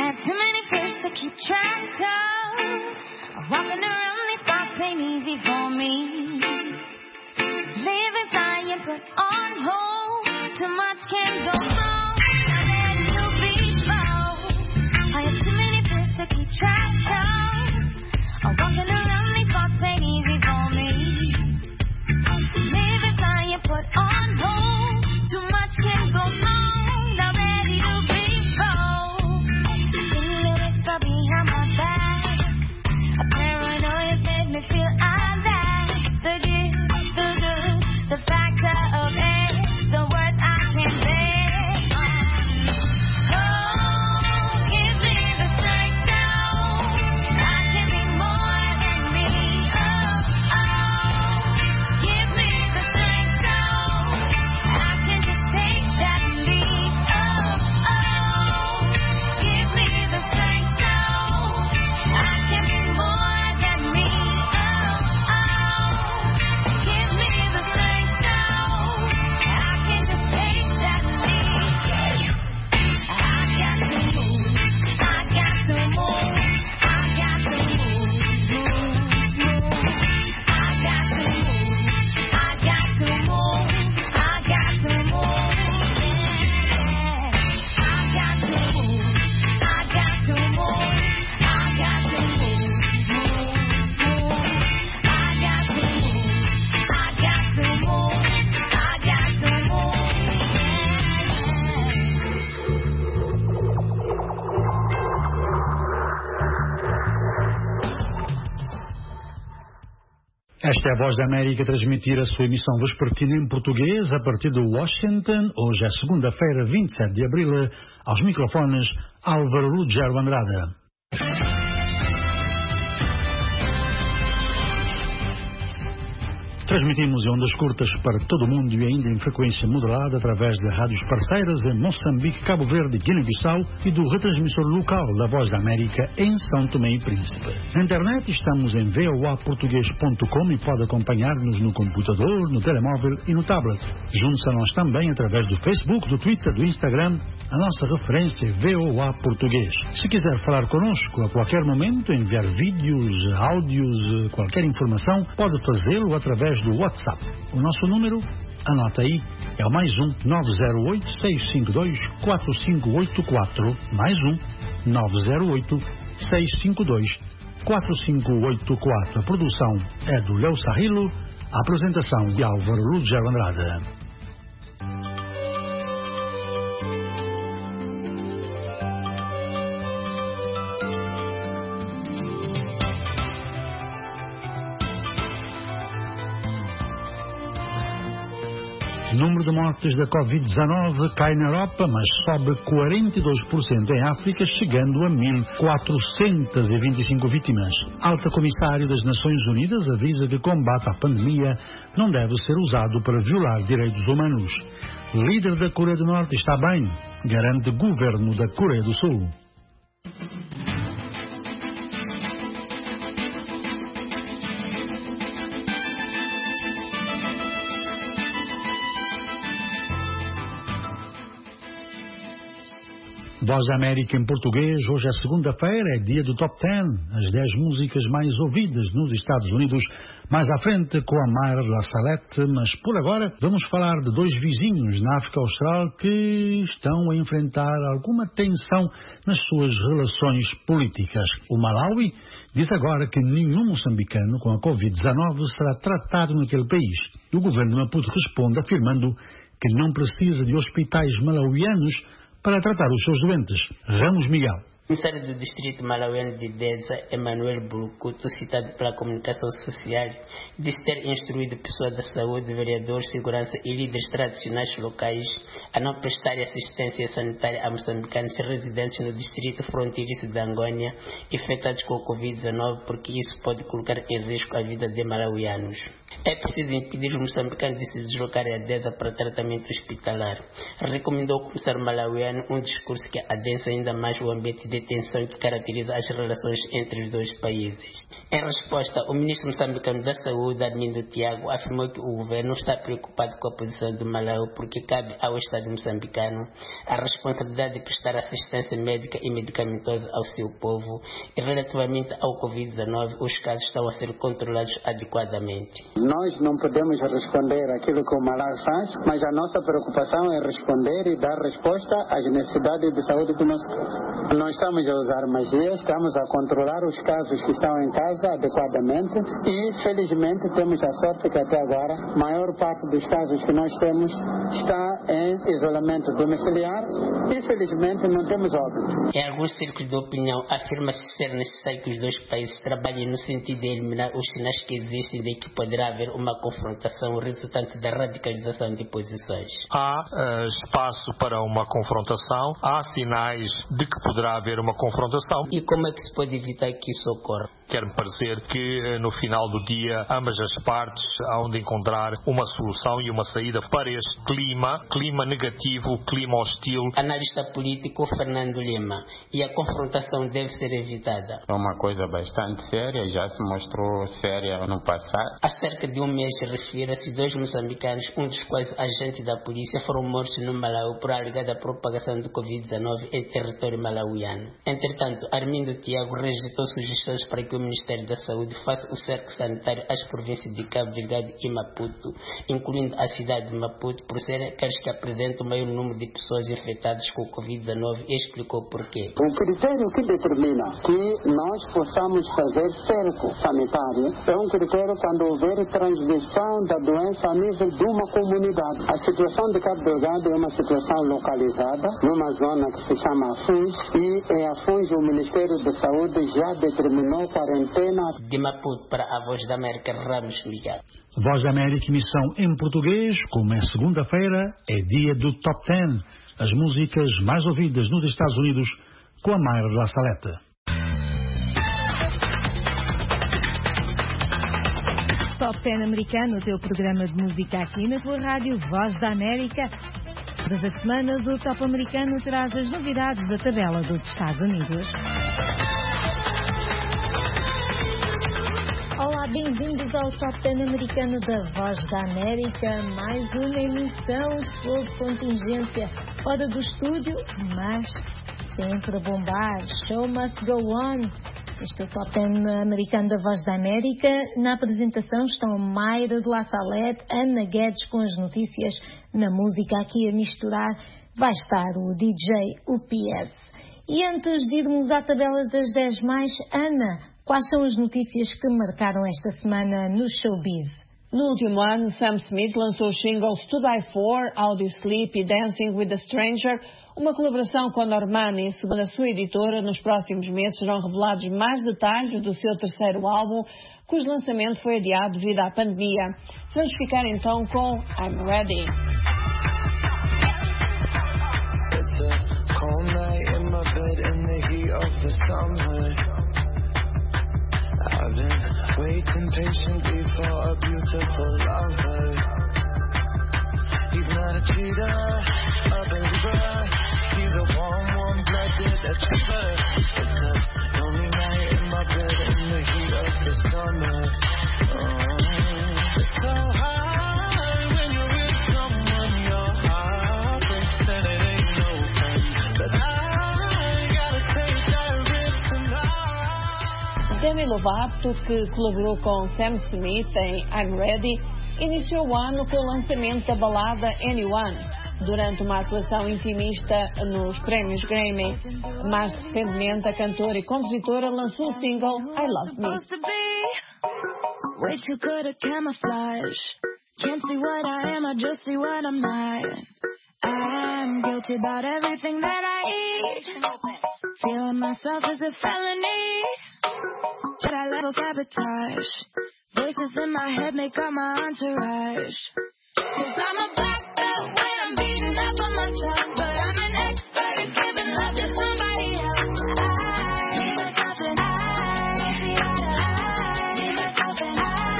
Keep track of. I'm walking around, these thoughts ain't easy for me. Living fine, you put on hold. Too much can go wrong. Not ready to be bold. Singing lyrics but behind my back. A paranoia made me feel I lack the gift, the good, the factor of it. The words I can't bear. Esta é a Voz da América a transmitir a sua emissão vespertina em português a partir de Washington. Hoje é segunda-feira, vinte e sete de abril. Aos microfones, Álvaro Lugero Andrade. Transmitimos em ondas curtas para todo o mundo e ainda em frequência modulada através de rádios parceiras em Moçambique, Cabo Verde, Guiné-Bissau e do retransmissor local da Voz da América em São Tomé e Príncipe. Na internet estamos em v o a português ponto com e pode acompanhar-nos no computador, no telemóvel e no tablet. Junte-se a nós também através do Facebook, do Twitter, do Instagram. A nossa referência é V O A Português. Se quiser falar connosco a qualquer momento, enviar vídeos, áudios, qualquer informação, pode fazê-lo através do WhatsApp. O nosso número, anota aí, é o mais um nove zero oito, seis cinco dois, quatro cinco oito quatro, mais um nove zero oito, seis cinco dois, quatro cinco oito quatro. A produção é do Léo Sarrilo, a apresentação de Álvaro Lugero Andrade. O número de mortes da covid dezenove cai na Europa, mas sobe quarenta e dois por cento em África, chegando a mil quatrocentas e vinte e cinco vítimas. Alta Comissária das Nações Unidas avisa que o combate à pandemia não deve ser usado para violar direitos humanos. Líder da Coreia do Norte está bem, garante governo da Coreia do Sul. Voz da América em português, hoje é segunda-feira, é dia do Top dez, as dez músicas mais ouvidas nos Estados Unidos, mais à frente com a Mayra La Salette, mas por agora vamos falar de dois vizinhos na África Austral que estão a enfrentar alguma tensão nas suas relações políticas. O Malawi diz agora que nenhum moçambicano com a covid dezenove será tratado naquele país. O governo de Maputo responde afirmando que não precisa de hospitais malauianos para tratar os seus doentes. Ramos Miguel. O comissário do Distrito Malauiano de Deza, Emanuel Bulucuto, citado pela comunicação social, disse ter instruído pessoas da saúde, vereadores, segurança e líderes tradicionais locais a não prestar assistência sanitária a moçambicanos residentes no distrito fronteiriço de Angônia infectados com o covid dezenove, porque isso pode colocar em risco a vida de malauianos. É preciso impedir os moçambicanos de se deslocarem a Deza para tratamento hospitalar. Recomendou o comissário malauiano um discurso que adensa ainda mais o ambiente de tensão que caracteriza as relações entre os dois países. Em resposta, o ministro moçambicano da Saúde, Armindo Tiago, afirmou que o governo está preocupado com a posição do Malawi porque cabe ao Estado moçambicano a responsabilidade de prestar assistência médica e medicamentosa ao seu povo e relativamente ao covid dezenove, os casos estão a ser controlados adequadamente. Nós não podemos responder aquilo que o Malawi faz, mas a nossa preocupação é responder e dar resposta às necessidades de saúde do nosso povo. Não estamos a usar magia, estamos a controlar os casos que estão em casa adequadamente e, felizmente, temos a sorte que até agora a maior parte dos casos que nós temos está em isolamento domiciliar e, felizmente, não temos óbito. Em alguns círculos de opinião, afirma-se ser necessário que os dois países trabalhem no sentido de eliminar os sinais que existem de que poderá haver uma confrontação resultante da radicalização de posições. Há uh, espaço para uma confrontação, há sinais de que poderá haver uma confrontação. E como é que se pode evitar que isso ocorra? Quer-me parecer que no final do dia ambas as partes hão de encontrar uma solução e uma saída para este clima, clima negativo, clima hostil. Analista político Fernando Lima. E a confrontação deve ser evitada. É uma coisa bastante séria, já se mostrou séria no passado. Há cerca de um mês refere-se dois moçambicanos, um dos quais agentes da polícia, foram mortos no Malawi por alegada propagação do covid dezenove em território malauiano. Entretanto, Armindo Tiago rejeitou sugestões para que o Ministério da Saúde faça o cerco sanitário às províncias de Cabo Delgado e Maputo, incluindo a cidade de Maputo, por serem aqueles que apresentam o maior número de pessoas infectadas com o covid dezenove, e explicou porquê. O critério que determina que nós possamos fazer cerco sanitário é um critério quando houver transmissão da doença a nível de uma comunidade. A situação de Cabo Delgado é uma situação localizada numa zona que se chama Afuns, e em Afuns o Ministério da Saúde já determinou qual quarentena. De Maputo para a Voz da América, Ramos Ligado. Voz da América, emissão em português, como é segunda-feira, é dia do Top dez, as músicas mais ouvidas nos Estados Unidos, com a Mayra La Saleta. Top dez americano, o teu programa de música aqui na tua rádio Voz da América. Todas as semanas o Top americano traz as novidades da tabela dos Estados Unidos. Olá, bem-vindos ao Top dez americano da Voz da América. Mais uma emissão sob contingência fora do estúdio, mas sempre a bombar. Show must go on. Este é o Top dez americano da Voz da América. Na apresentação estão Mayra de La Salete, Ana Guedes com as notícias. Na música aqui a misturar vai estar o D J U P S. E antes de irmos à tabela das dez mais, Ana, quais são as notícias que marcaram esta semana no showbiz? No último ano, Sam Smith lançou os singles To Die For, Audio Sleep e Dancing with a Stranger, uma colaboração com a Normani. Segundo a sua editora, nos próximos meses serão revelados mais detalhes do seu terceiro álbum, cujo lançamento foi adiado devido à pandemia. Vamos ficar então com I'm Ready. It's a cold night in my bed in the heat of the summer. I've been waiting patiently for a beautiful lover. He's not a cheater, a believer. He's a warm, warm-blooded achiever. It's a lonely night in my bed in the heat of the summer. Oh, it's so hard when you're with someone your heart breaks and it ain't no fun. But I gotta take that risk tonight. Demi Lovato, que colaborou com Sam Smith em I'm Ready, iniciou o ano com o lançamento da balada Anyone, durante uma atuação intimista nos prémios Grammy. Mais recentemente, a cantora e compositora lançou o single I Love Me. Way too good at camouflage. Can't see what I am, I just see what I'm not. I'm guilty about everything that I eat. Feeling myself is a felony. But I level sabotage. Voices in my head make up my entourage. Cause I'm a black belt when I'm beating up on my chest. But I'm an expert at giving love to somebody else. I need myself and I need myself and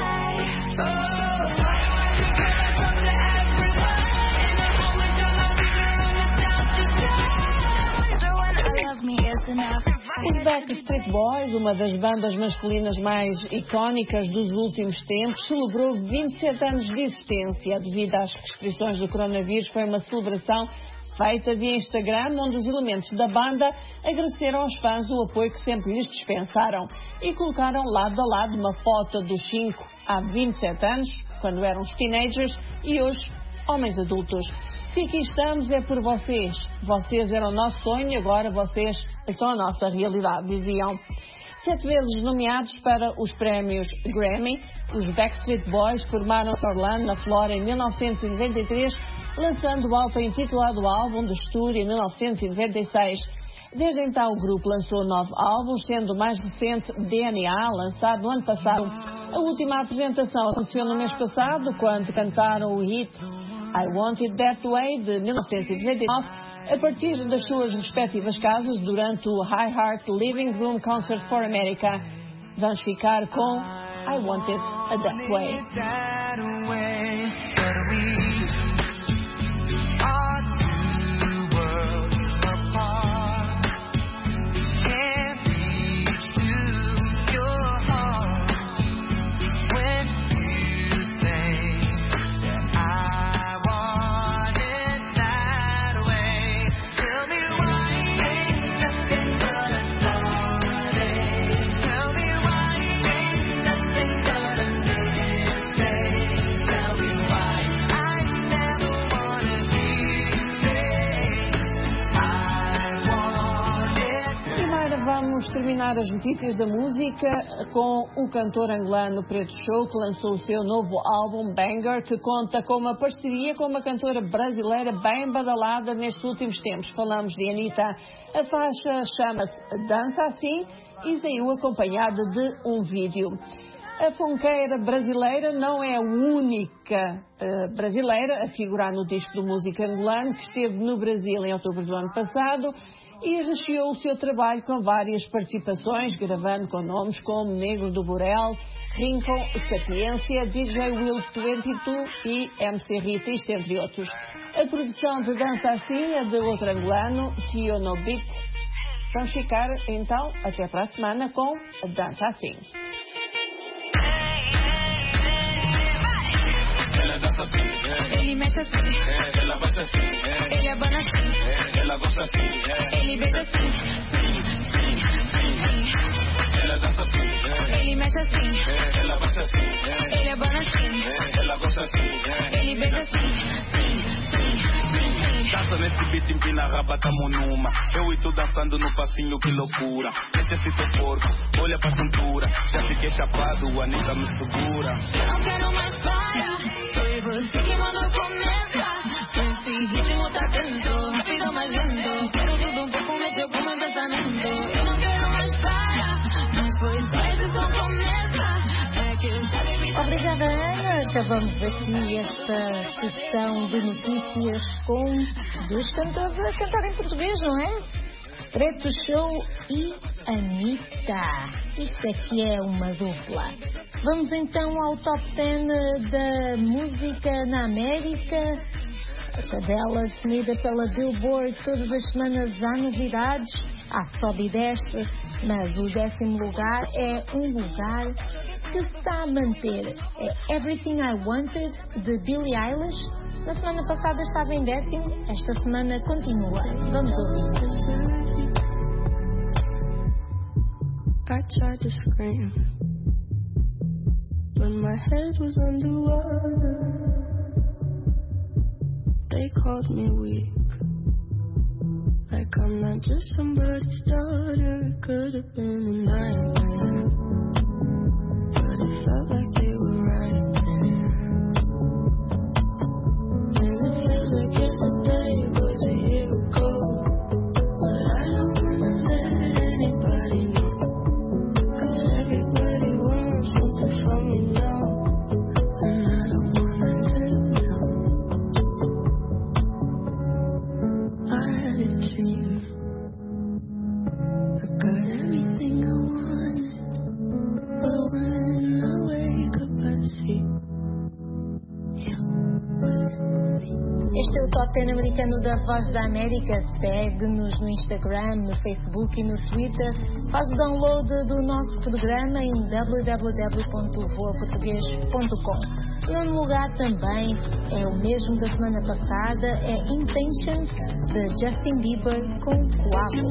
I. Oh, why do I give myself to everyone? In a moment, don't love me, girl, on the top to die. So when I love me is enough. Os Backstreet Boys, uma das bandas masculinas mais icónicas dos últimos tempos, celebrou vinte e sete anos de existência. Devido às restrições do coronavírus, foi uma celebração feita via Instagram, onde os elementos da banda agradeceram aos fãs o apoio que sempre lhes dispensaram e colocaram lado a lado uma foto dos cinco há vinte e sete anos, quando eram os teenagers, e hoje homens adultos. Se aqui estamos é por vocês. Vocês eram o nosso sonho e agora vocês são a nossa realidade, diziam. Sete vezes nomeados para os prémios Grammy, os Backstreet Boys formaram-se em Orlando, na Flórida, em mil novecentos e noventa e três, lançando o auto-intitulado álbum de estúdio em mil novecentos e noventa e seis. Desde então o grupo lançou nove álbuns, sendo o mais recente D N A, lançado no ano passado. A última apresentação aconteceu no mês passado, quando cantaram o hit I Want It That Way, de mil novecentos e noventa e nove, a partir das suas respectivas casas, durante o High Heart Living Room Concert for America. Vamos ficar com I Want It That Way. Tell me why ain't nothing but a mistake. Vamos terminar as notícias da música com o cantor angolano Preto Show, que lançou o seu novo álbum Banger, que conta com uma parceria com uma cantora brasileira bem badalada nestes últimos tempos. Falamos de Anitta. A faixa chama-se Dança Assim e saiu acompanhada de um vídeo. A funkeira brasileira não é a única uh, brasileira a figurar no disco do músico angolano, que esteve no Brasil em outubro do ano passado e recheou o seu trabalho com várias participações, gravando com nomes como Negro do Borel, Rincon, Sapiência, D J Will vinte e dois e M C Rita, isto entre outros. A produção de Dança Assim é de outro angolano, Tio No Beat. Vamos ficar, então, até para a semana com Dança Assim. Ele mexe assim, ela baixa assim, ele abana assim, ela gosta assim, ele beija assim, sim, sim, sim. Ela dança assim, ele mexe assim, ela baixa assim, ele abana assim, ela gosta assim, ele beija assim, sim, sim, sim. Dança nesse beat, empina a raba, tamo numa. Eu e tu dançando no passinho, que loucura. Necessito corpo, olha pra cintura. Já fiquei chapado, a Anitta me segura. Não quero mais para. Foi você que mandou começar. Esse ritmo tá dentro, rápido mais lento. Quero tudo um pouco, mexeu com meu pensamento. Eu não quero mais parar, mas foi só esse som começa. É que eu sabe me... Obrigada, Ana. Acabamos aqui esta sessão de notícias com dois cantores a cantar em português, não é? Preto Show e Anitta. Isto aqui é uma dupla. Vamos então ao top dez da música na América. A tabela definida pela Billboard. Todas as semanas há novidades, há sobe e desce, mas o décimo lugar é um lugar que se está a manter. É Everything I Wanted, de Billie Eilish. Na semana passada estava em décimo, esta semana continua. Vamos ouvir. I tried to scream, but my head was underwater. They called me weak, like I'm not just somebody's daughter. It could have been a nightmare, but it felt like they were right there. And it feels like yesterday was a year ago, but I don't wanna let anybody know. Everybody wants something from me now, and I don't wanna let them know. I had a dream, I got everything I wanted, but when I wake up I see, Este é o Top dez americano da Voz da América. Segue-nos no Instagram, no Facebook e no Twitter. Faz o download do nosso programa em w w w ponto voa português ponto com. Nono lugar também é o mesmo da semana passada, é Intentions, de Justin Bieber com Coabo.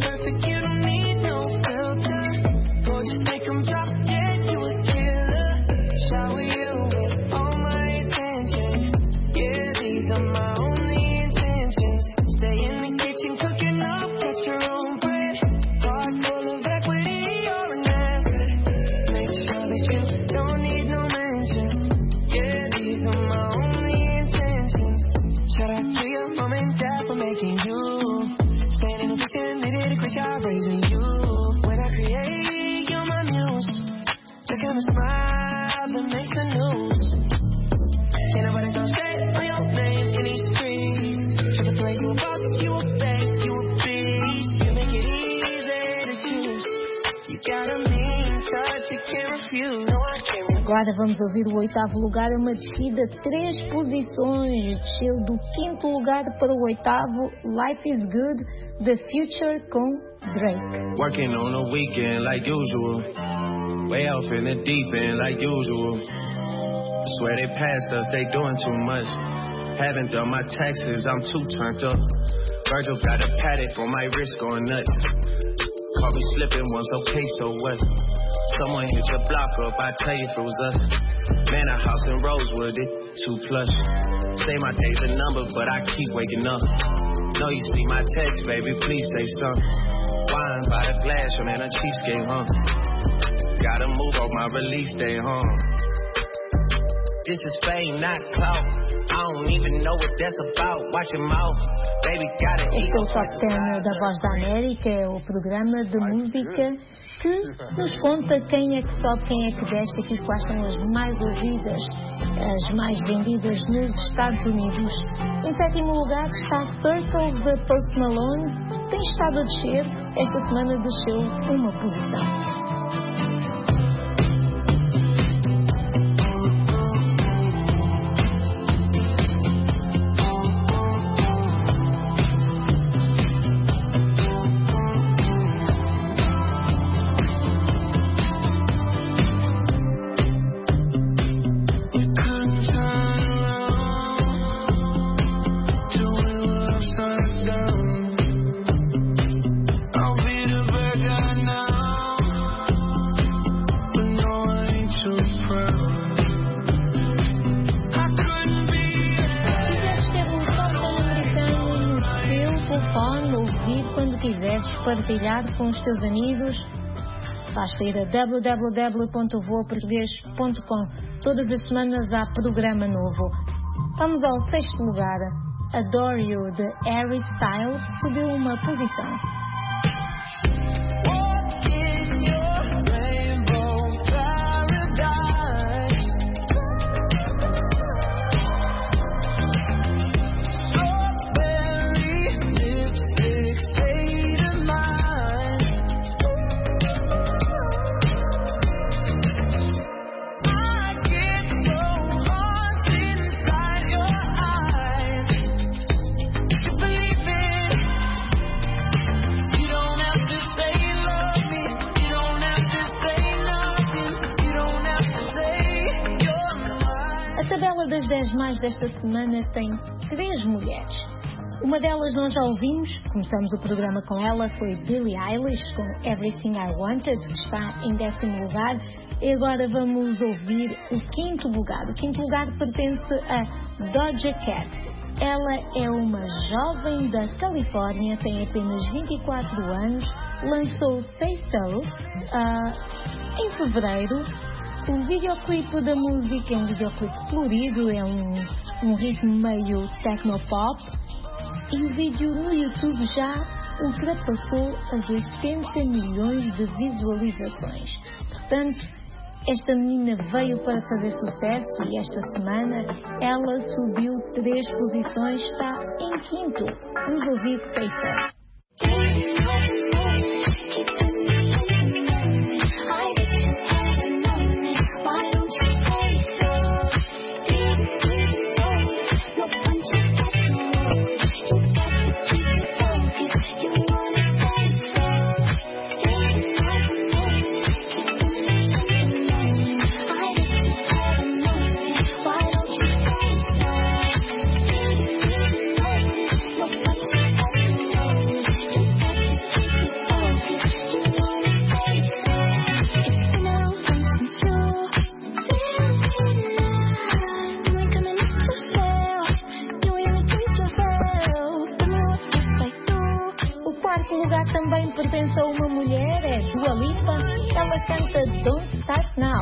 Yeah, these are my only intentions. Stay in the kitchen, cooking up, get your own bread. Heart full of equity, you're an asset. Make sure that you don't need no mentions. Yeah, these are my only intentions. Shout out to your mom and dad for making you. Standing in the kitchen, they did a great job raising you. When I create, you're my muse. The kind of smile that makes the news. Can't nobody go straight on your name in these streets. Triple threat, you a boss, you a bank, you a beast. You make it easy to choose. You got a mean touch, you can't refuse. No, I can't refuse. Agora vamos ouvir o oitavo lugar, é uma descida de três posições. Desceu do quinto lugar para o oitavo, Life is Good, The Future com Drake. Working on a weekend like usual. Way off in the deep end like usual. Swear they passed us, they doing too much. Haven't done my taxes, I'm too turned up. Virgil got a paddock on my wrist going nuts. Caught me slipping once, okay, so what? Someone hit your block up, I tell you if it was us. Man, a house in Rosewood, it too plush. Say my day's a number, but I keep waking up. Know you see my text, baby, please say something. Wine by the glass, your man a cheesecake, huh? Gotta move on my release day, huh? This is fame, not clout. I don't even know what that's about. Watch your mouth, baby, gotta eat. Este é o Top dez da Voz da América, é o programa de música que nos conta quem é que sobe, quem é que desce aqui, quais são as mais ouvidas, as mais vendidas nos Estados Unidos. Em sétimo lugar está Circles de Post Malone, tem estado a descer, esta semana desceu uma posição. Partilhar com os teus amigos, basta ir a w w w ponto voa português ponto com. Todas as semanas há programa novo. Vamos ao sexto lugar. Adore You de Harry Styles subiu uma posição. Das dez mais desta semana tem três mulheres. Uma delas nós já ouvimos, começamos o programa com ela, foi Billie Eilish com Everything I Wanted, que está em décimo lugar. E agora vamos ouvir o quinto lugar. O quinto lugar pertence a Doja Cat. Ela é uma jovem da Califórnia, tem apenas vinte e quatro anos, lançou Say So uh, em fevereiro. O videoclipe da música é um videoclipe colorido, é um, um ritmo meio technopop e o vídeo no YouTube já ultrapassou as oitenta milhões de visualizações. Portanto, esta menina veio para fazer sucesso e esta semana ela subiu três posições, está em quinto. Vamos ouvir Say So. Também pertence a uma mulher, é Dua Lipa. Ela canta Don't Start Now.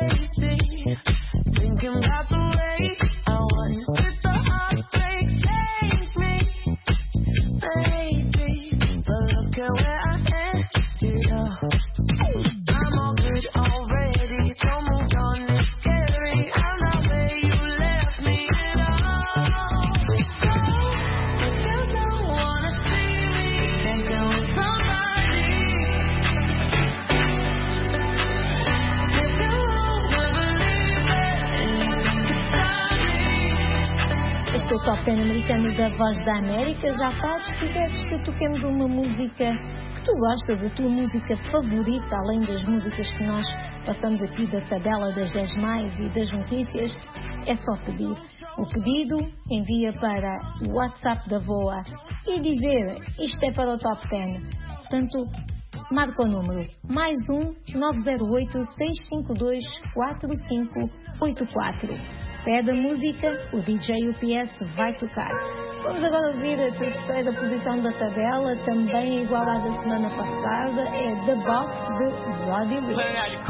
O Top dez americano da Voz da América já está. Se quiseres que toquemos uma música que tu gostas, da tua música favorita, além das músicas que nós passamos aqui da tabela das dez mais e das notícias, é só pedir. O pedido envia para o WhatsApp da Voa e dizer isto é para o Top dez. Portanto, marca o número mais um nove zero oito, seis cinco dois, quatro cinco oito quatro. Pede a música, o D J U P S vai tocar. Vamos agora ouvir a terceira posição da tabela, também igual à da semana passada, é The Box de Roddy Ricch.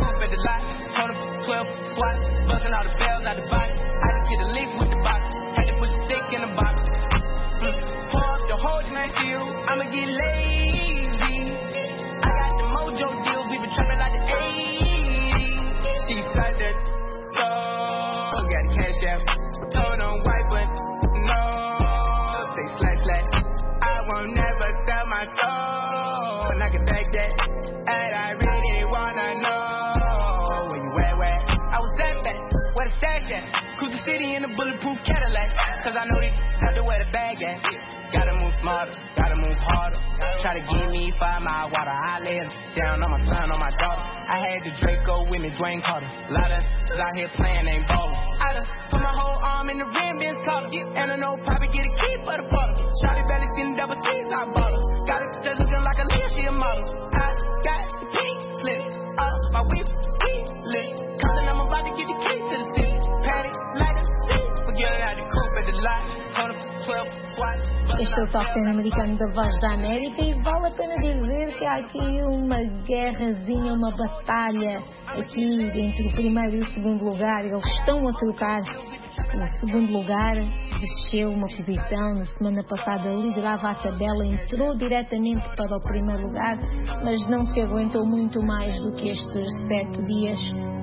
City in a bulletproof Cadillac, cause I know they have to wear the bag at. Gotta move smarter, gotta move harder. Try to give me five mile water, I lay it down on my son, on my daughter. I had the Draco with me, Dwayne Carter. Lot of out here playing, ain't ballin'. I done put my whole arm in the rim, been taller. And I know probably get a key for the bottle. Shawty belly seen double T's, I bought her. Got it just looking like a Leah, she a model. I got the pink slip, up my whip, sweet lit. Callin', I'm about to get the key to the city. Patty, light up, forget out the coupe at the lot. Turn up to twelve, swat. Este é o Top dez americano da Voz da América e vale a pena dizer que há aqui uma guerrazinha, uma batalha aqui entre o primeiro e o segundo lugar. Eles estão a trocar. O segundo lugar desceu uma posição, na semana passada liderava a tabela, entrou diretamente para o primeiro lugar, mas não se aguentou muito mais do que estes sete dias.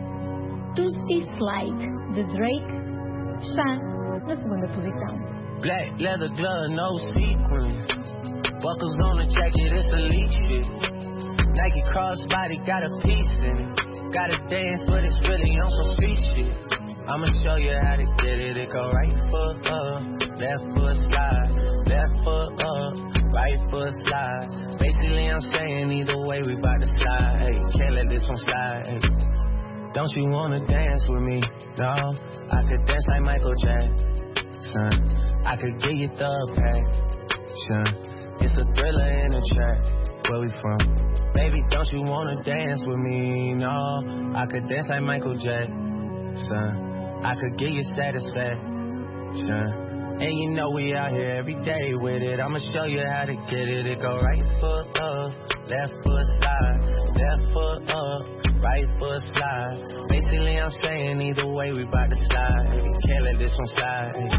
Tootsie Slide, de Drake, está na segunda posição. Black leather glove, no sequin. Buckles on the jacket, it's elite shit. Nike crossbody got a piece in it. Gotta dance, but it's really on some street shit. I'ma show you how to get it. It go right foot up, left foot slide, left foot up, right foot slide. Basically, I'm saying either way we bout to slide. Hey, can't let this one slide. Hey. Don't you wanna dance with me? No, I could dance like Michael Jackson. I could get you the passion. It's a thriller in a track. Where we from? Baby, don't you wanna dance with me? No, I could dance like Michael Jackson. I could get you satisfaction. And you know we out here every day with it. I'ma show you how to get it. It go right foot up, left foot slide, left foot up, right foot slide. Basically, I'm saying either way we bout to slide. Can't let this one slide.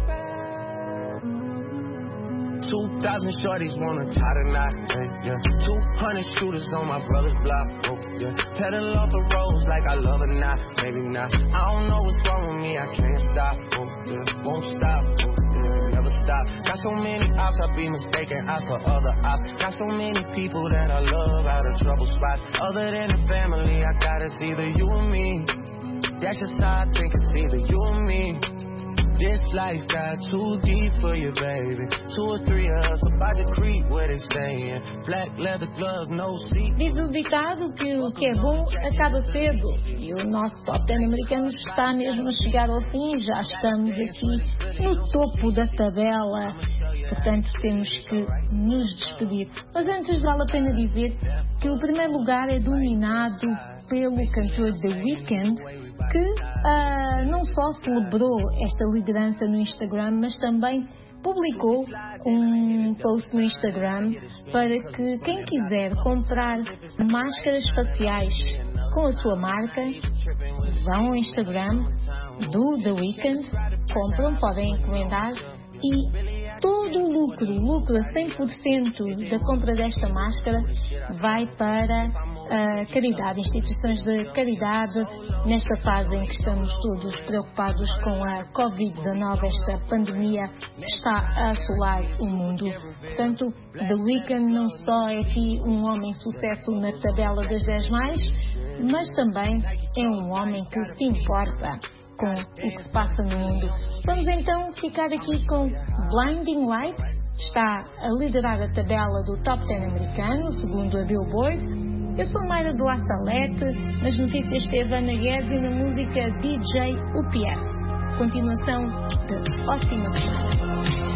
Two thousand shorties wanna tie the knot, yeah. Two hundred shooters on my brother's block, oh, yeah. Pedal off the roads like I love it, not, maybe not. I don't know what's wrong with me, I can't stop, oh, yeah. Won't stop, oh, yeah. Never stop. Got so many ops, I be mistaken ops for other ops. Got so many people that I love out of trouble spots. Other than the family, I got it's either you or me. That's just how I think it's either you or me. This life got too deep for you, baby. Two or three of us about to creep where they staying. Black leather glove, no seat. Diz o ditado que o que é bom acaba cedo. E o nosso Top dez americano está mesmo a chegar ao fim. Já estamos aqui no topo da tabela. Portanto, temos que nos despedir. Mas antes vale a pena dizer que o primeiro lugar é dominado pelo cantor The Weeknd, que uh, não só celebrou esta liderança no Instagram, mas também publicou um post no Instagram para que quem quiser comprar máscaras faciais com a sua marca, vão ao Instagram do The Weeknd, compram, podem encomendar e todo o lucro, lucro a cem por cento da compra desta máscara vai para a caridade, instituições de caridade, nesta fase em que estamos todos preocupados com a covid dezenove, esta pandemia que está a assolar o mundo. Portanto, The Weeknd não só é aqui um homem sucesso na tabela das dez mais, mas também é um homem que se importa com o que se passa no mundo. Vamos então ficar aqui com Blinding Lights, está a liderar a tabela do Top dez americano, segundo a Billboard. Eu sou Mayra do La Salete, nas notícias esteve Ana Guedes e na música D J U P S. Continuação de ótima semana.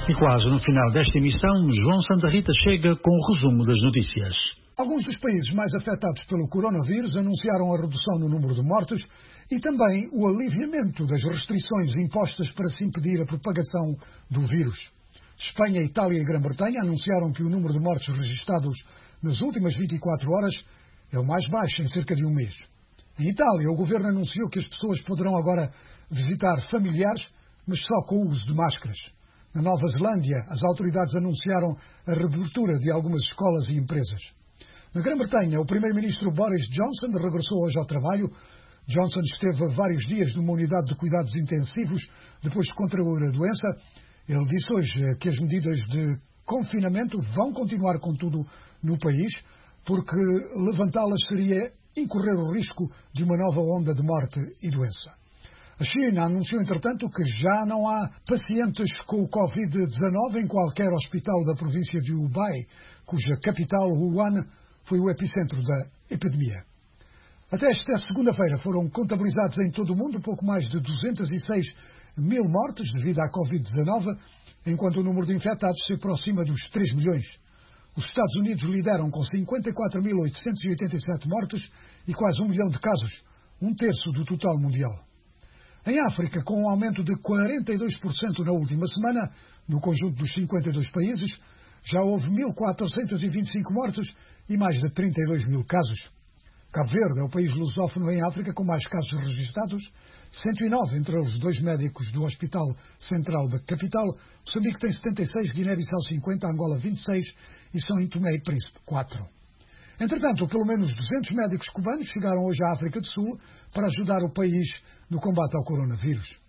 E quase no final desta emissão, João Santa Rita chega com o resumo das notícias. Alguns dos países mais afetados pelo coronavírus anunciaram a redução no número de mortes e também o aliviamento das restrições impostas para se impedir a propagação do vírus. Espanha, Itália e Grã-Bretanha anunciaram que o número de mortes registados nas últimas vinte e quatro horas é o mais baixo em cerca de um mês. Em Itália, o governo anunciou que as pessoas poderão agora visitar familiares, mas só com o uso de máscaras. Na Nova Zelândia, as autoridades anunciaram a reabertura de algumas escolas e empresas. Na Grã-Bretanha, o primeiro-ministro Boris Johnson regressou hoje ao trabalho. Johnson esteve vários dias numa unidade de cuidados intensivos depois de contrair a doença. Ele disse hoje que as medidas de confinamento vão continuar, contudo, no país, porque levantá-las seria incorrer o risco de uma nova onda de morte e doença. A China anunciou, entretanto, que já não há pacientes com o covid dezenove em qualquer hospital da província de Hubei, cuja capital, Wuhan, foi o epicentro da epidemia. Até esta segunda-feira foram contabilizados em todo o mundo pouco mais de duzentos e seis mil mortes devido à covid dezenove, enquanto o número de infectados se aproxima dos três milhões. Os Estados Unidos lideram com cinquenta e quatro mil oitocentos e oitenta e sete mortos e quase um milhão de casos, um terço do total mundial. Em África, com um aumento de quarenta e dois por cento na última semana, no conjunto dos cinquenta e dois países, já houve mil quatrocentos e vinte e cinco mortos e mais de trinta e dois mil casos. Cabo Verde é o país lusófono em África com mais casos registados, cento e nove entre os dois médicos do Hospital Central da capital. Moçambique tem setenta e seis, Guiné-Bissau cinquenta, Angola vinte e seis e São Tomé e Príncipe quatro. Entretanto, pelo menos duzentos médicos cubanos chegaram hoje à África do Sul para ajudar o país no combate ao coronavírus.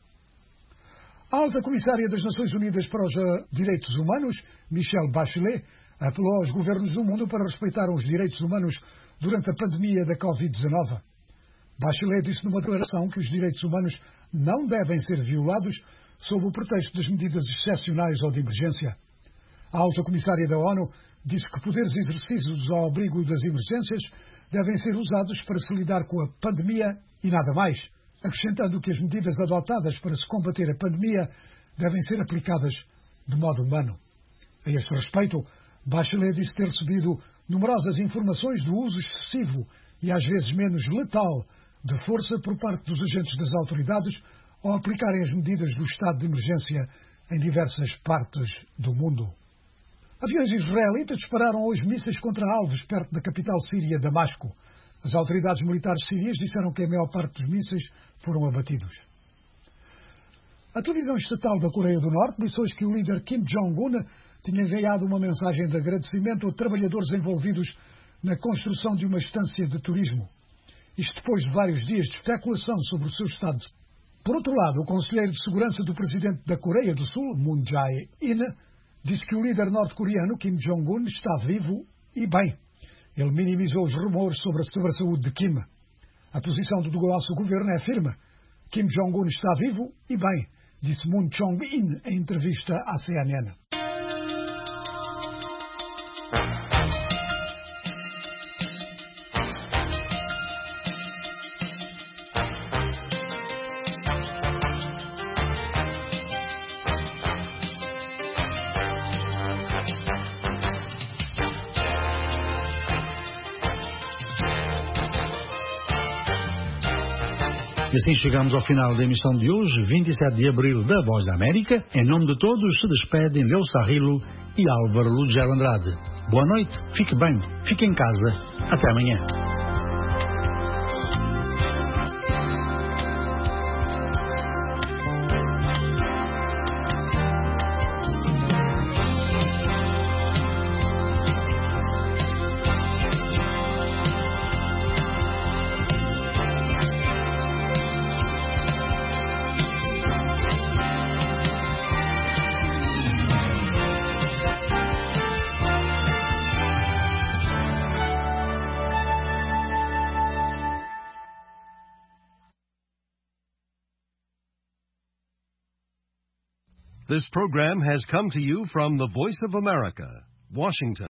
A alta comissária das Nações Unidas para os Direitos Humanos, Michelle Bachelet, apelou aos governos do mundo para respeitar os direitos humanos durante a pandemia da covid dezenove. Bachelet disse numa declaração que os direitos humanos não devem ser violados sob o pretexto das medidas excepcionais ou de emergência. A alta comissária da ONU disse que poderes exercidos ao abrigo das emergências devem ser usados para se lidar com a pandemia e nada mais, acrescentando que as medidas adotadas para se combater a pandemia devem ser aplicadas de modo humano. A este respeito, Bachelet disse ter recebido numerosas informações do uso excessivo e às vezes menos letal de força por parte dos agentes das autoridades ao aplicarem as medidas do estado de emergência em diversas partes do mundo. Aviões israelitas dispararam hoje mísseis contra alvos perto da capital síria, Damasco. As autoridades militares sírias disseram que a maior parte dos mísseis foram abatidos. A televisão estatal da Coreia do Norte disse hoje que o líder Kim Jong-un tinha enviado uma mensagem de agradecimento a trabalhadores envolvidos na construção de uma estância de turismo. Isto depois de vários dias de especulação sobre o seu estado. Por outro lado, o conselheiro de segurança do presidente da Coreia do Sul, Moon Jae-in, disse que o líder norte-coreano Kim Jong-un está vivo e bem. Ele minimizou os rumores sobre a, sobre a saúde de Kim. A posição do nosso governo é firme. Kim Jong-un está vivo e bem, disse Moon Chong-in em entrevista à C N N. E assim chegamos ao final da emissão de hoje, vinte e sete de abril, da Voz da América. Em nome de todos, se despedem Leosa Sarrilo e Álvaro Lugero Andrade. Boa noite, fique bem, fique em casa. Até amanhã. This program has come to you from the Voice of America, Washington.